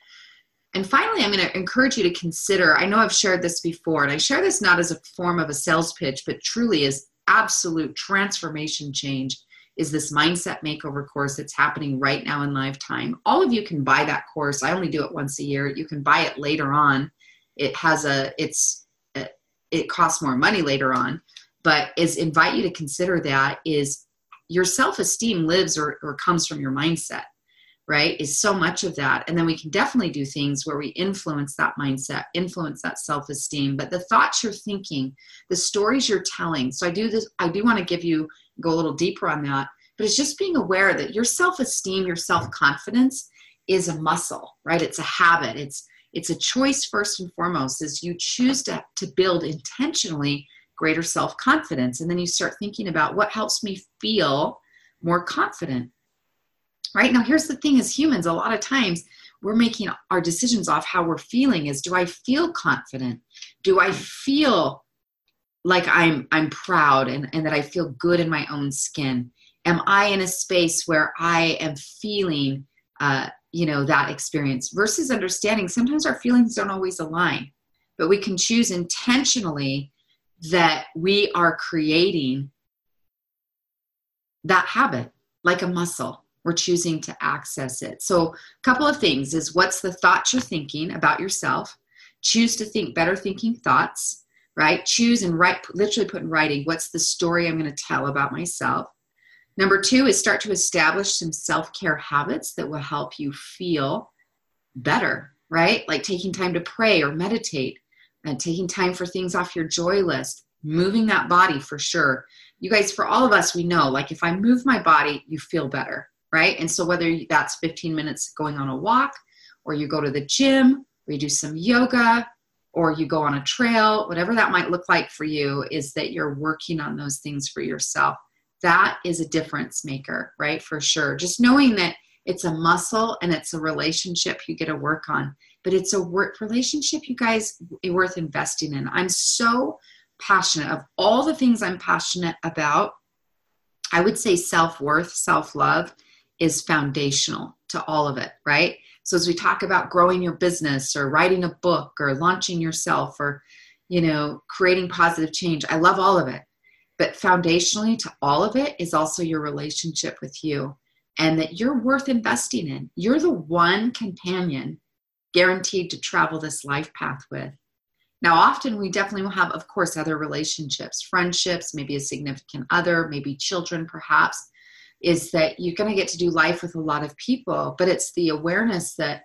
Speaker 2: And finally, I'm going to encourage you to consider, I know I've shared this before, and I share this not as a form of a sales pitch, but truly as absolute transformation change, is this mindset makeover course that's happening right now in Lifetime. All of you can buy that course. I only do it once a year. You can buy it later on. It has a, it's, it costs more money later on, but is invite you to consider that is your self-esteem lives or, or comes from your mindset, right? Is so much of that. And then we can definitely do things where we influence that mindset, influence that self-esteem, but the thoughts you're thinking, the stories you're telling. So I do this, I do want to give you, go a little deeper on that, but it's just being aware that your self-esteem, your self-confidence is a muscle, right? It's a habit. It's It's a choice first and foremost, is you choose to, to build intentionally greater self-confidence. And then you start thinking about what helps me feel more confident, right? Now, here's the thing, as humans, a lot of times we're making our decisions off how we're feeling is, do I feel confident? Do I feel like I'm, I'm proud and, and that I feel good in my own skin? Am I in a space where I am feeling, uh, you know, that experience, versus understanding sometimes our feelings don't always align, but we can choose intentionally that we are creating that habit like a muscle. We're choosing to access it. So a couple of things is, what's the thoughts you're thinking about yourself? Choose to think better thinking thoughts, right? Choose and write, literally put in writing, what's the story I'm going to tell about myself? Number two is start to establish some self-care habits that will help you feel better, right? Like taking time to pray or meditate, and taking time for things off your joy list, moving that body for sure. You guys, for all of us, we know, like if I move my body, you feel better, right? And so whether that's fifteen minutes going on a walk, or you go to the gym, or you do some yoga, or you go on a trail, whatever that might look like for you, is that you're working on those things for yourself. That is a difference maker, right? For sure. Just knowing that it's a muscle and it's a relationship you get to work on, but it's a work relationship, you guys, worth investing in. I'm so passionate of all the things I'm passionate about. I would say self-worth, self-love is foundational to all of it, right? So as we talk about growing your business or writing a book or launching yourself or, you know, creating positive change, I love all of it. But foundationally to all of it is also your relationship with you, and that you're worth investing in. You're the one companion guaranteed to travel this life path with. Now, often we definitely will have, of course, other relationships, friendships, maybe a significant other, maybe children perhaps, is that you're going to get to do life with a lot of people, but it's the awareness that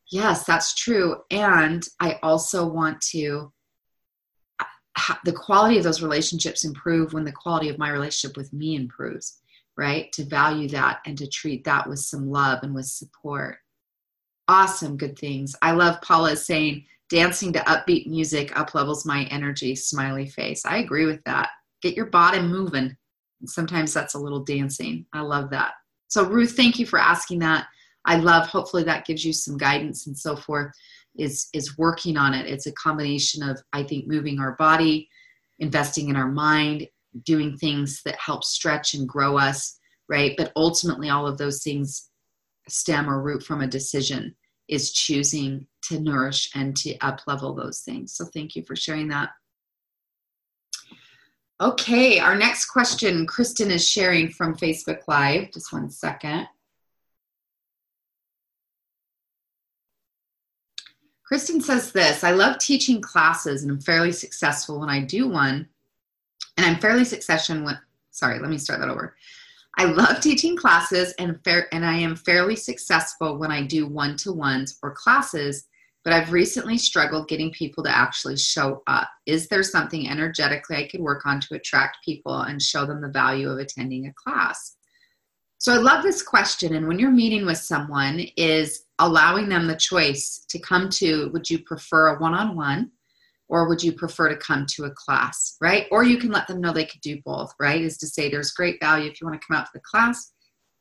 Speaker 2: Yes, that's true. And I also want to, ha- the quality of those relationships improve when the quality of my relationship with me improves, right? To value that and to treat that with some love and with support. Awesome, good things. I love Paula saying, dancing to upbeat music up levels my energy, smiley face. I agree with that. Get your body moving. And sometimes that's a little dancing. I love that. So Ruth, thank you for asking that. I love, hopefully that gives you some guidance and so forth, is, is working on it. It's a combination of, I think, moving our body, investing in our mind, doing things that help stretch and grow us, right? But ultimately all of those things stem or root from a decision, is choosing to nourish and to up level those things. So thank you for sharing that. Okay, our next question, Kristen is sharing from Facebook Live. Just one second. Kristen says this, I love teaching classes and I'm fairly successful when I do one. And I'm fairly succession with, sorry, let me start that over. I love teaching classes and fair, and I am fairly successful when I do one-to-ones or classes, but I've recently struggled getting people to actually show up. Is there something energetically I could work on to attract people and show them the value of attending a class? So I love this question. And when you're meeting with someone, is allowing them the choice to come to, would you prefer a one-on-one or would you prefer to come to a class, right? Or you can let them know they could do both, right? Is to say there's great value if you want to come out to the class.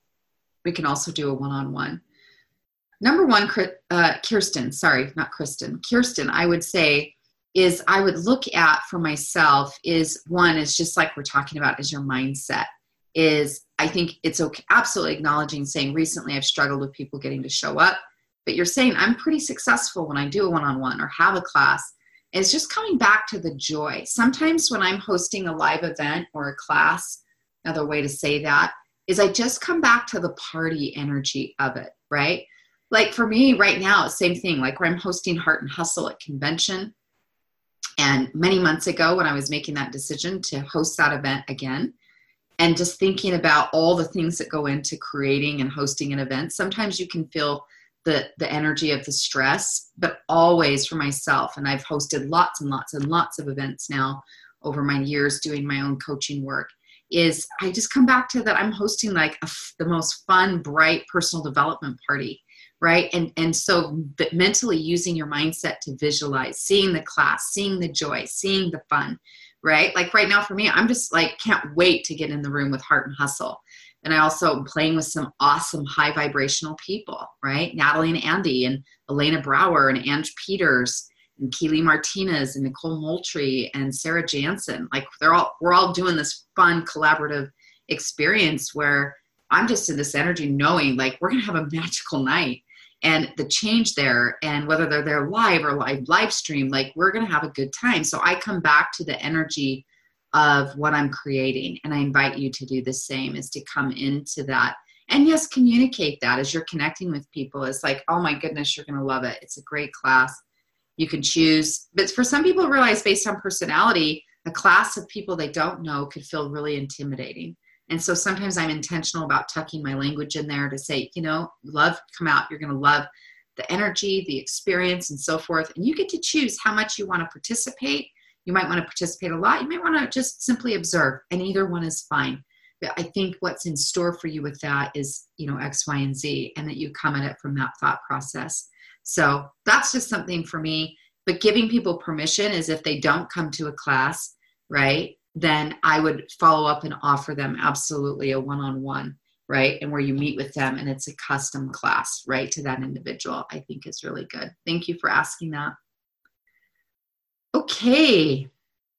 Speaker 2: We can also do a one-on-one. Number one, uh, Kirsten, sorry, not Kristen, Kirsten, I would say is I would look at for myself is one is just like we're talking about is your mindset. Is I think it's okay, absolutely acknowledging saying recently I've struggled with people getting to show up, but you're saying I'm pretty successful when I do a one-on-one or have a class. It's just coming back to the joy. Sometimes when I'm hosting a live event or a class, another way to say that is I just come back to the party energy of it, right? Like for me right now, same thing, like where I'm hosting Heart and Hustle at convention. And many months ago when I was making that decision to host that event again, and just thinking about all the things that go into creating and hosting an event, sometimes you can feel the, the energy of the stress, but always for myself. And I've hosted lots and lots and lots of events now over my years doing my own coaching work, is I just come back to that I'm hosting like a, the most fun, bright personal development party, right? And, and so but mentally using your mindset to visualize, seeing the class, seeing the joy, seeing the fun, right? Like right now for me, I'm just like, can't wait to get in the room with Heart and Hustle. And I also am playing with some awesome high vibrational people, right? Natalie and Andy and Elena Brower and Ange Peters and Keely Martinez and Nicole Moultrie and Sarah Jansen. Like they're all, we're all doing this fun collaborative experience where I'm just in this energy knowing like we're going to have a magical night. And the change there, and whether they're there live or live live stream, like we're going to have a good time. So I come back to the energy of what I'm creating. And I invite you to do the same, is to come into that. And yes, communicate that as you're connecting with people. It's like, oh my goodness, you're going to love it. It's a great class. You can choose. But for some people, realize based on personality, a class of people they don't know could feel really intimidating. And so sometimes I'm intentional about tucking my language in there to say, you know, love, come out. You're going to love the energy, the experience, and so forth. And you get to choose how much you want to participate. You might want to participate a lot. You might want to just simply observe, and either one is fine. But I think what's in store for you with that is, you know, X, Y, and Z, and that you come at it from that thought process. So that's just something for me. But giving people permission is if they don't come to a class, right, then I would follow up and offer them absolutely a one-on-one, right? And where you meet with them and it's a custom class, right, to that individual, I think is really good. Thank you for asking that. Okay.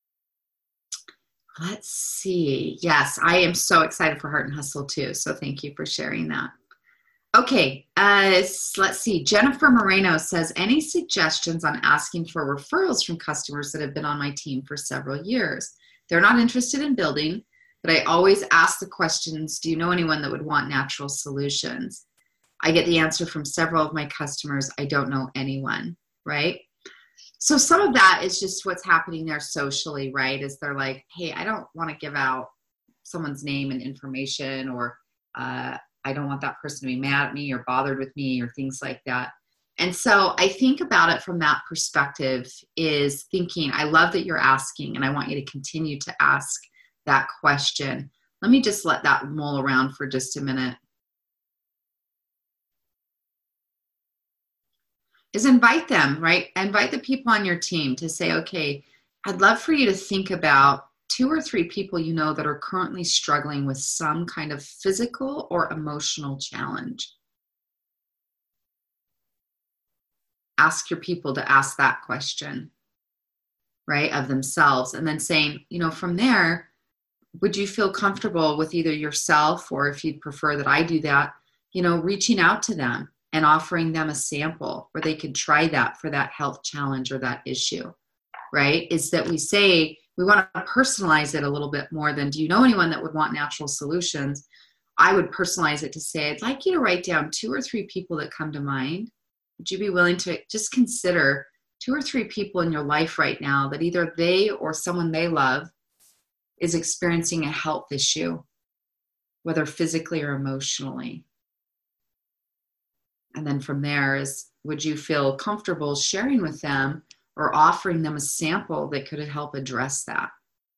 Speaker 2: Let's see. Yes, I am so excited for Heart and Hustle too. So thank you for sharing that. Okay, uh, let's see. Jennifer Moreno says, any suggestions on asking for referrals from customers that have been on my team for several years? They're not interested in building, but I always ask the questions, do you know anyone that would want natural solutions? I get the answer from several of my customers, I don't know anyone, right? So some of that is just what's happening there socially, right? Is they're like, hey, I don't want to give out someone's name and information, or uh, I don't want that person to be mad at me or bothered with me or things like that. And so I think about it from that perspective is thinking, I love that you're asking, and I want you to continue to ask that question. Let me just let that mull around for just a minute. Is invite them, right? Invite the people on your team to say, okay, I'd love for you to think about two or three people you know that are currently struggling with some kind of physical or emotional challenge. Ask your people to ask that question, right, of themselves. And then saying, you know, from there, would you feel comfortable with either yourself, or if you'd prefer that I do that, you know, reaching out to them and offering them a sample where they could try that for that health challenge or that issue, right? Is that we say, we want to personalize it a little bit more than, do you know anyone that would want natural solutions? I would personalize it to say, I'd like you to write down two or three people that come to mind. Would you be willing to just consider two or three people in your life right now that either they or someone they love is experiencing a health issue, whether physically or emotionally? And then from there is, would you feel comfortable sharing with them or offering them a sample that could help address that,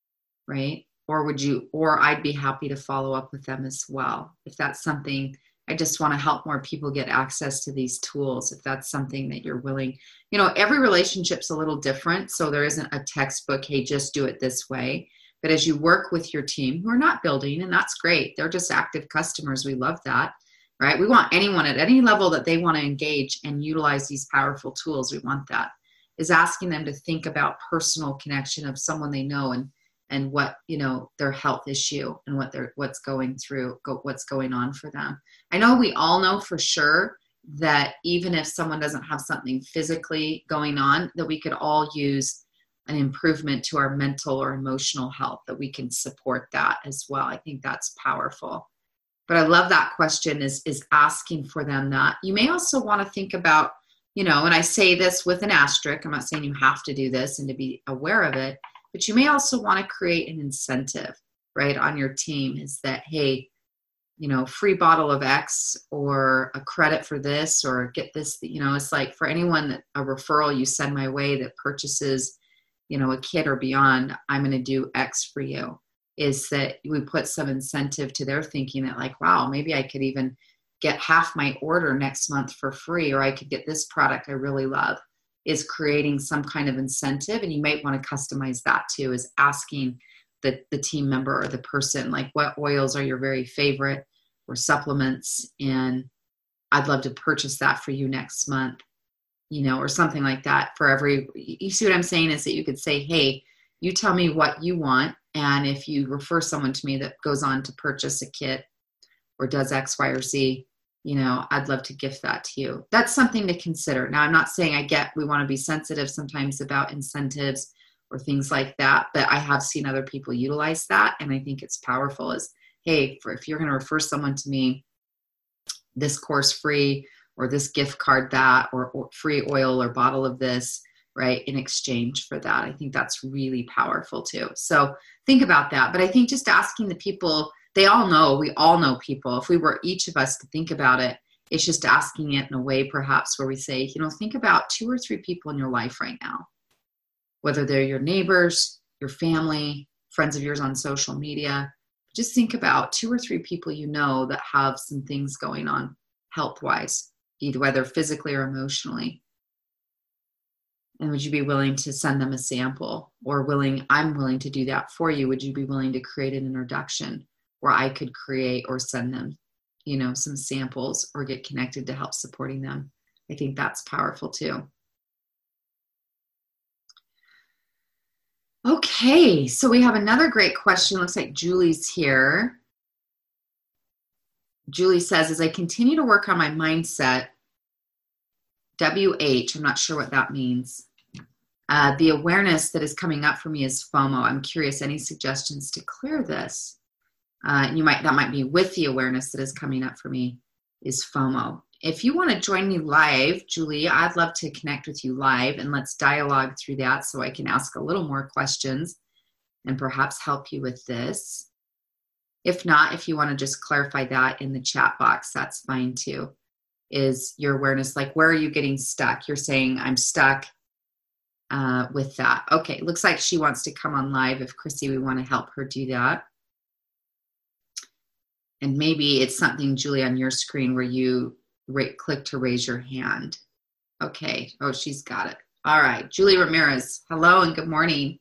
Speaker 2: right? Or would you, or I'd be happy to follow up with them as well. If that's something, I just want to help more people get access to these tools. If that's something that you're willing, you know, every relationship's a little different. So there isn't a textbook, hey, just do it this way. But as you work with your team who are not building, and that's great, they're just active customers. We love that, right? We want anyone at any level that they want to engage and utilize these powerful tools. We want that. Is asking them to think about personal connection of someone they know, and and what, you know, their health issue and what they're, what's going through, go, what's going on for them. I know we all know for sure that even if someone doesn't have something physically going on, that we could all use an improvement to our mental or emotional health, that we can support that as well. I think that's powerful. But I love that question, is, is asking for them that. You may also want to think about, you know, and I say this with an asterisk, I'm not saying you have to do this and to be aware of it, but you may also want to create an incentive, right, on your team, is that, hey, you know, free bottle of X, or a credit for this, or get this, you know, it's like for anyone that a referral you send my way that purchases, you know, a kit or beyond, I'm going to do X for you. Is that we put some incentive to their thinking that, like, wow, maybe I could even get half my order next month for free, or I could get this product I really love. Is creating some kind of incentive. And you might want to customize that too, is asking the, the team member or the person, like, what oils are your very favorite, or supplements, and I'd love to purchase that for you next month, you know, or something like that. For every, you see what I'm saying, is that you could say, hey, you tell me what you want, and if you refer someone to me that goes on to purchase a kit or does X, Y, or Z, you know, I'd love to gift that to you. That's something to consider. Now, I'm not saying, I get, we want to be sensitive sometimes about incentives or things like that, but I have seen other people utilize that, and I think it's powerful. Is, hey, for, if you're going to refer someone to me, this course free, or this gift card that, or, or free oil or bottle of this, right, in exchange for that. I think that's really powerful too. So think about that. But I think just asking the people, they all know, we all know people. If we were each of us to think about it, it's just asking it in a way perhaps where we say, you know, think about two or three people in your life right now, whether they're your neighbors, your family, friends of yours on social media. Just think about two or three people you know that have some things going on health-wise, either whether physically or emotionally. And would you be willing to send them a sample, or willing, I'm willing to do that for you. Would you be willing to create an introduction where I could create or send them, you know, some samples, or get connected to help supporting them? I think that's powerful too. Okay, so we have another great question. Looks like Julie's here. Julie says, as I continue to work on my mindset, W H, I'm not sure what that means. Uh, the awareness that is coming up for me is FOMO. I'm curious, any suggestions to clear this? Uh, and you might, that might be with the awareness that is coming up for me is FOMO. If you want to join me live, Julie, I'd love to connect with you live, and let's dialogue through that so I can ask a little more questions and perhaps help you with this. If not, if you want to just clarify that in the chat box, that's fine too. is your awareness. Like, where are you getting stuck? You're saying, I'm stuck uh, with that. Okay. Looks like she wants to come on live. If Chrissy, we want to help her do that. And maybe it's something, Julie, on your screen where you ra- click to raise your hand. Okay. Oh, she's got it. All right. Julie Ramirez. Hello and good morning.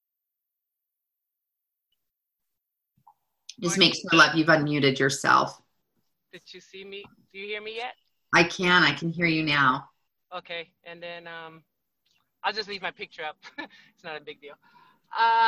Speaker 2: Just make sure, love, you've unmuted yourself.
Speaker 3: Did you see me? Do you hear me yet?
Speaker 2: I can. I can hear you now.
Speaker 3: Okay. And then um, I'll just leave my picture up. It's not a big deal. Uh,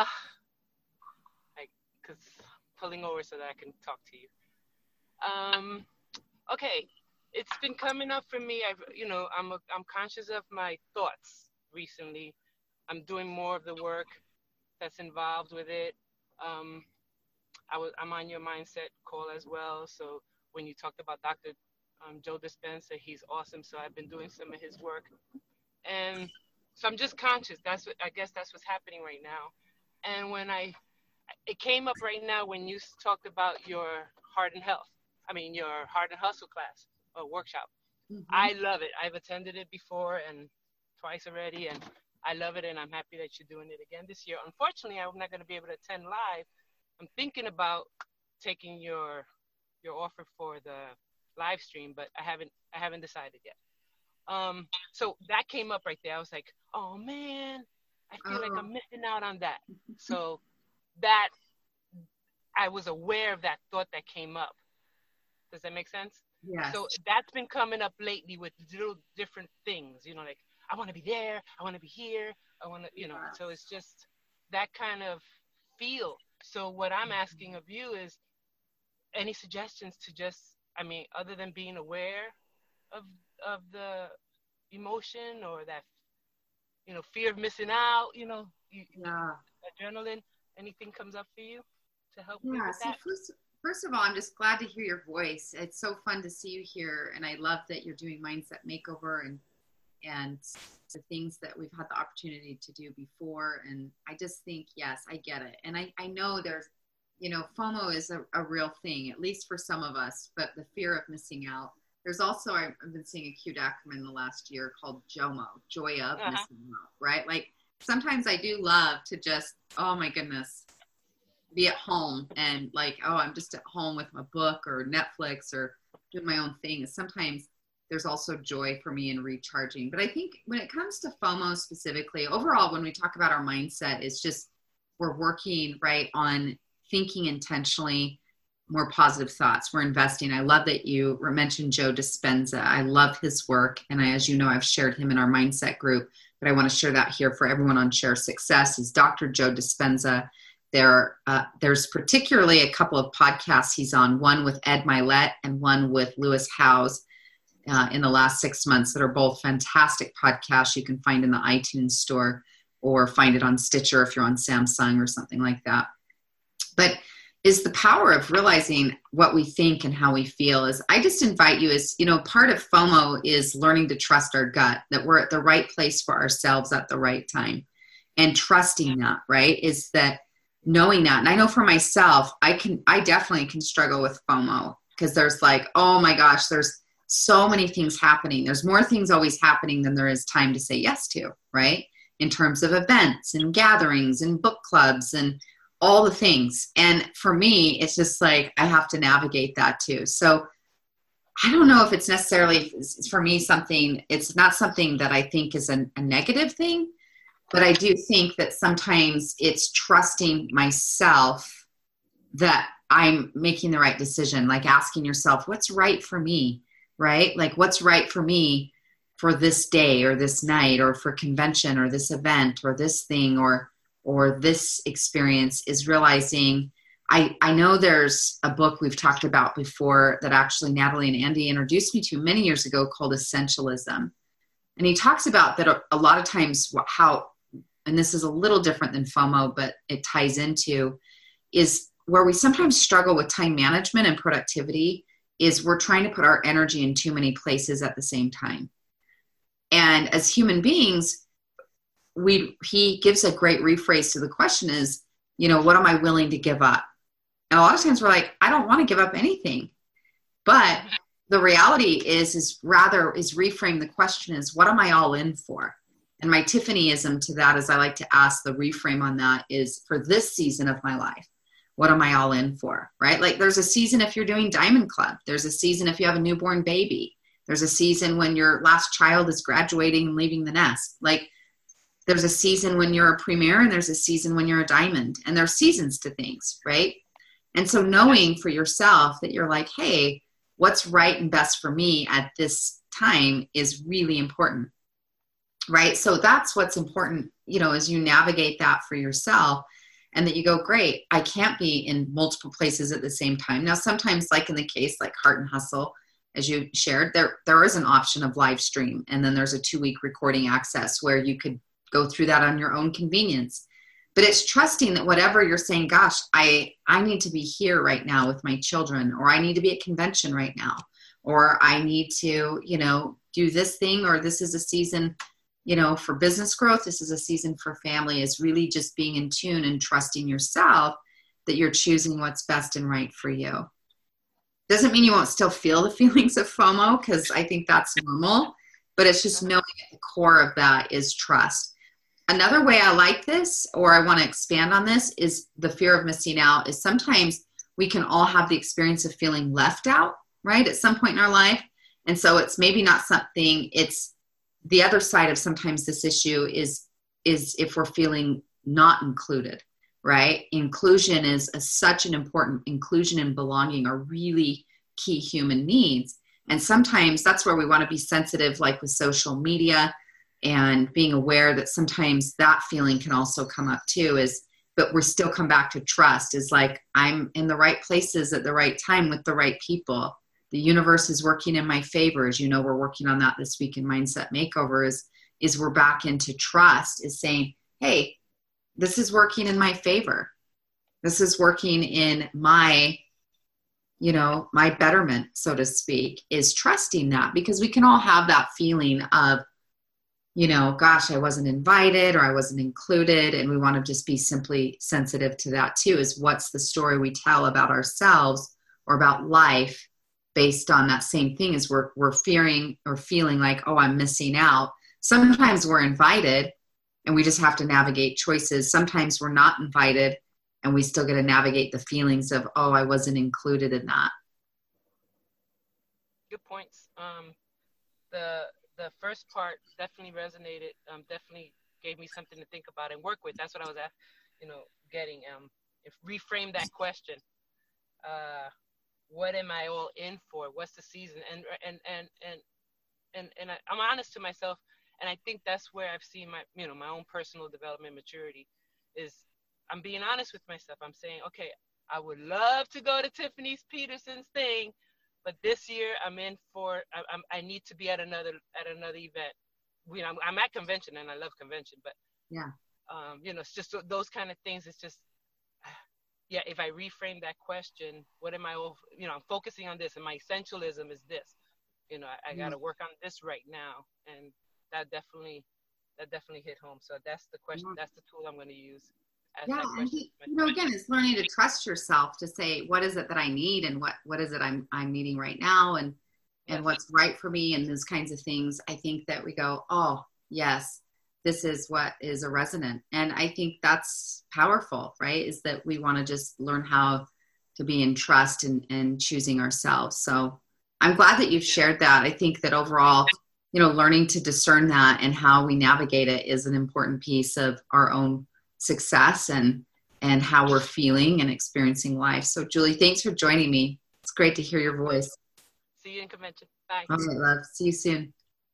Speaker 3: I, cause pulling over so that I can talk to you. Um, okay. It's been coming up for me. I've, you know, I'm, a, I'm conscious of my thoughts recently. I'm doing more of the work that's involved with it. Um, I was, I'm on your mindset call as well. So when you talked about Doctor Um, Joe Dispenza, he's awesome. So I've been doing some of his work. And so I'm just conscious. That's what, I guess that's what's happening right now. And when I, it came up right now when you talked about your heart and health. I mean, your heart and hustle class or workshop. Mm-hmm. I love it. I've attended it before and twice already. And I love it. And I'm happy that you're doing it again this year. Unfortunately, I'm not going to be able to attend live. I'm thinking about taking your your offer for the live stream, but I haven't I haven't decided yet. Um, so that came up right there. I was like, oh man, I feel oh. like I'm missing out on that. So that I was aware of that thought that came up. Does that make sense?
Speaker 2: Yeah.
Speaker 3: So that's been coming up lately with little different things, you know, like I want to be there, I want to be here, I want to, you know. Yeah. So it's just that kind of feel. So what I'm asking of you is any suggestions to just, I mean, other than being aware of of the emotion or that, you know, fear of missing out, you know, you,
Speaker 2: yeah.
Speaker 3: adrenaline, anything comes up for you to help
Speaker 2: yeah,
Speaker 3: me with
Speaker 2: so
Speaker 3: that?
Speaker 2: First, first of all, I'm just glad to hear your voice. It's so fun to see you here. And I love that you're doing Mindset Makeover and and the things that we've had the opportunity to do before. And I just think, yes, I get it. And I, I know there's, you know, FOMO is a, a real thing, at least for some of us, but the fear of missing out. There's also, I've been seeing a cute acronym in the last year called JOMO, joy of uh-huh. missing out, right? Like sometimes I do love to just, oh my goodness, be at home and like, oh, I'm just at home with my book or Netflix or doing my own thing. Sometimes there's also joy for me in recharging. But I think when it comes to FOMO specifically, overall, when we talk about our mindset, it's just we're working right on thinking intentionally, more positive thoughts. We're investing. I love that you mentioned Joe Dispenza. I love his work. And I, as you know, I've shared him in our mindset group, but I want to share that here for everyone on Share Success is Doctor Joe Dispenza. There, uh, there's particularly a couple of podcasts he's on, one with Ed Milet and one with Lewis Howes. Uh, in the last six months that are both fantastic podcasts you can find in the iTunes store or find it on Stitcher if you're on Samsung or something like that. But is the power of realizing what we think and how we feel is I just invite you as, you know, part of FOMO is learning to trust our gut, that we're at the right place for ourselves at the right time and trusting that, right? Is that knowing that. And I know for myself, I can, I definitely can struggle with FOMO because there's like, oh my gosh, there's so many things happening. There's more things always happening than there is time to say yes to, right? In terms of events and gatherings and book clubs and all the things. And for me, it's just like, I have to navigate that too. So I don't know if it's necessarily for me something, it's not something that I think is a, a negative thing, but I do think that sometimes it's trusting myself that I'm making the right decision, like asking yourself, what's right for me? Right? Like what's right for me for this day or this night or for convention or this event or this thing or, or this experience is realizing I, I know there's a book we've talked about before that actually Natalie and Andy introduced me to many years ago called Essentialism. And he talks about that a, a lot of times how, and this is a little different than FOMO, but it ties into is where we sometimes struggle with time management and productivity is we're trying to put our energy in too many places at the same time. And as human beings, we he gives a great rephrase to the question is, you know, what am I willing to give up? And a lot of times we're like, I don't want to give up anything. But the reality is, is rather is reframe the question is, what am I all in for? And my Tiffanyism to that is I like to ask the reframe on that is, for this season of my life, what am I all in for, right? Like there's a season if you're doing Diamond Club. There's a season if you have a newborn baby. There's a season when your last child is graduating and leaving the nest. Like there's a season when you're a premier and there's a season when you're a diamond. And there's seasons to things, right? And so knowing for yourself that you're like, hey, what's right and best for me at this time is really important, right? So that's what's important, you know, as you navigate that for yourself. And that you go, great, I can't be in multiple places at the same time. Now, sometimes like in the case like Heart and Hustle, as you shared, there there is an option of live stream. And then there's a two-week recording access where you could go through that on your own convenience. But it's trusting that whatever you're saying, gosh, I, I need to be here right now with my children, or I need to be at convention right now, or I need to, you know, do this thing, or this is a season, you know, for business growth, this is a season for family, is really just being in tune and trusting yourself that you're choosing what's best and right for you. Doesn't mean you won't still feel the feelings of FOMO, because I think that's normal, but it's just knowing at the core of that is trust. Another way I like this, or I want to expand on this, is the fear of missing out. Is sometimes we can all have the experience of feeling left out, right, at some point in our life. And so it's maybe not something, it's the other side of sometimes this issue is, is if we're feeling not included, right? Inclusion is a, such an important, inclusion and belonging are really key human needs. And sometimes that's where we want to be sensitive, like with social media, and being aware that sometimes that feeling can also come up too, is, but we're still come back to trust, is like, I'm in the right places at the right time with the right people. The universe is working in my favor. As you know, we're working on that this week in Mindset Makeover, is, is we're back into trust, is saying, hey, this is working in my favor. This is working in my, you know, my betterment, so to speak, is trusting that, because we can all have that feeling of, you know, gosh, I wasn't invited or I wasn't included. And we want to just be simply sensitive to that too, is what's the story we tell about ourselves or about life based on that same thing, is we're, we're fearing or feeling like, oh, I'm missing out. Sometimes we're invited and we just have to navigate choices. Sometimes we're not invited and we still get to navigate the feelings of, oh, I wasn't included in that.
Speaker 3: Good points. Um, the the first part definitely resonated. Um, definitely gave me something to think about and work with. That's what I was at, you know, getting. Um, if reframe that question. Uh, what am I all in for? What's the season? And and and and and and I, I'm honest to myself, and I think that's where I've seen my, you know, my own personal development maturity. Is I'm being honest with myself. I'm saying, okay, I would love to go to Tiffany Peterson's thing, but this year I'm in for, I, I'm, I need to be at another, at another event. You know, I'm, I'm at convention and I love convention, but
Speaker 2: yeah,
Speaker 3: um, you know, it's just those kind of things. It's just, yeah, if I reframe that question, what am I, all, you know, I'm focusing on this, and my essentialism is this, you know, I, I got to work on this right now. And that definitely, that definitely hit home. So that's the question. That's the tool I'm going to use.
Speaker 2: Yeah, and he, you know, again, it's learning to trust yourself to say, what is it that I need, and what, what is it I'm I'm needing right now, and and what's right for me, and those kinds of things. I think that we go, oh, yes, this is what is a resonant. And I think that's powerful, right? Is that we want to just learn how to be in trust and, and choosing ourselves. So I'm glad that you've shared that. I think that overall, you know, learning to discern that and how we navigate it is an important piece of our own success and and how we're feeling and experiencing life. So Julie, thanks for joining me. It's great to hear your voice.
Speaker 3: See you in convention. Bye.
Speaker 2: All right, love. See you soon.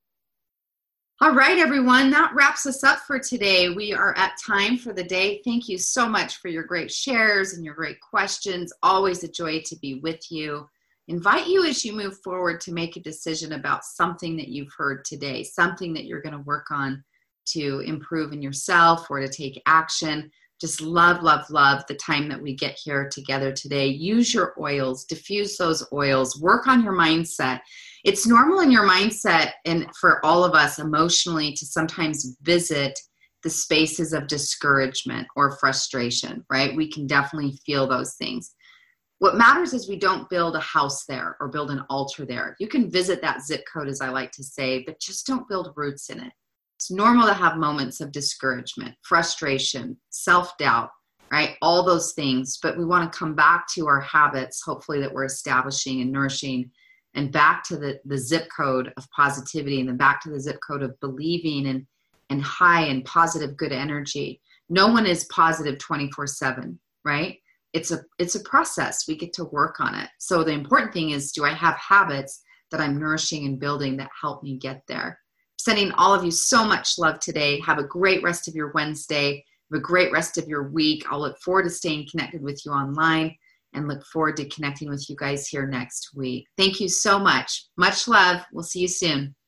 Speaker 2: All right, everyone. That wraps us up for today. We are at time for the day. Thank you so much for your great shares and your great questions. Always a joy to be with you. Invite you as you move forward to make a decision about something that you've heard today, something that you're going to work on to improve in yourself or to take action. Just love, love, love the time that we get here together today. Use your oils, diffuse those oils, work on your mindset. It's normal in your mindset and for all of us emotionally to sometimes visit the spaces of discouragement or frustration, right? We can definitely feel those things. What matters is we don't build a house there or build an altar there. You can visit that zip code, as I like to say, but just don't build roots in it. It's normal to have moments of discouragement, frustration, self-doubt, right? All those things, but we want to come back to our habits, hopefully, that we're establishing and nourishing, and back to the, the zip code of positivity, and then back to the zip code of believing and, and high and positive, good energy. No one is positive twenty-four seven, right? It's a, it's a process. We get to work on it. So the important thing is, do I have habits that I'm nourishing and building that help me get there? Sending all of you so much love today. Have a great rest of your Wednesday. Have a great rest of your week. I'll look forward to staying connected with you online, and look forward to connecting with you guys here next week. Thank you so much. Much love. We'll see you soon.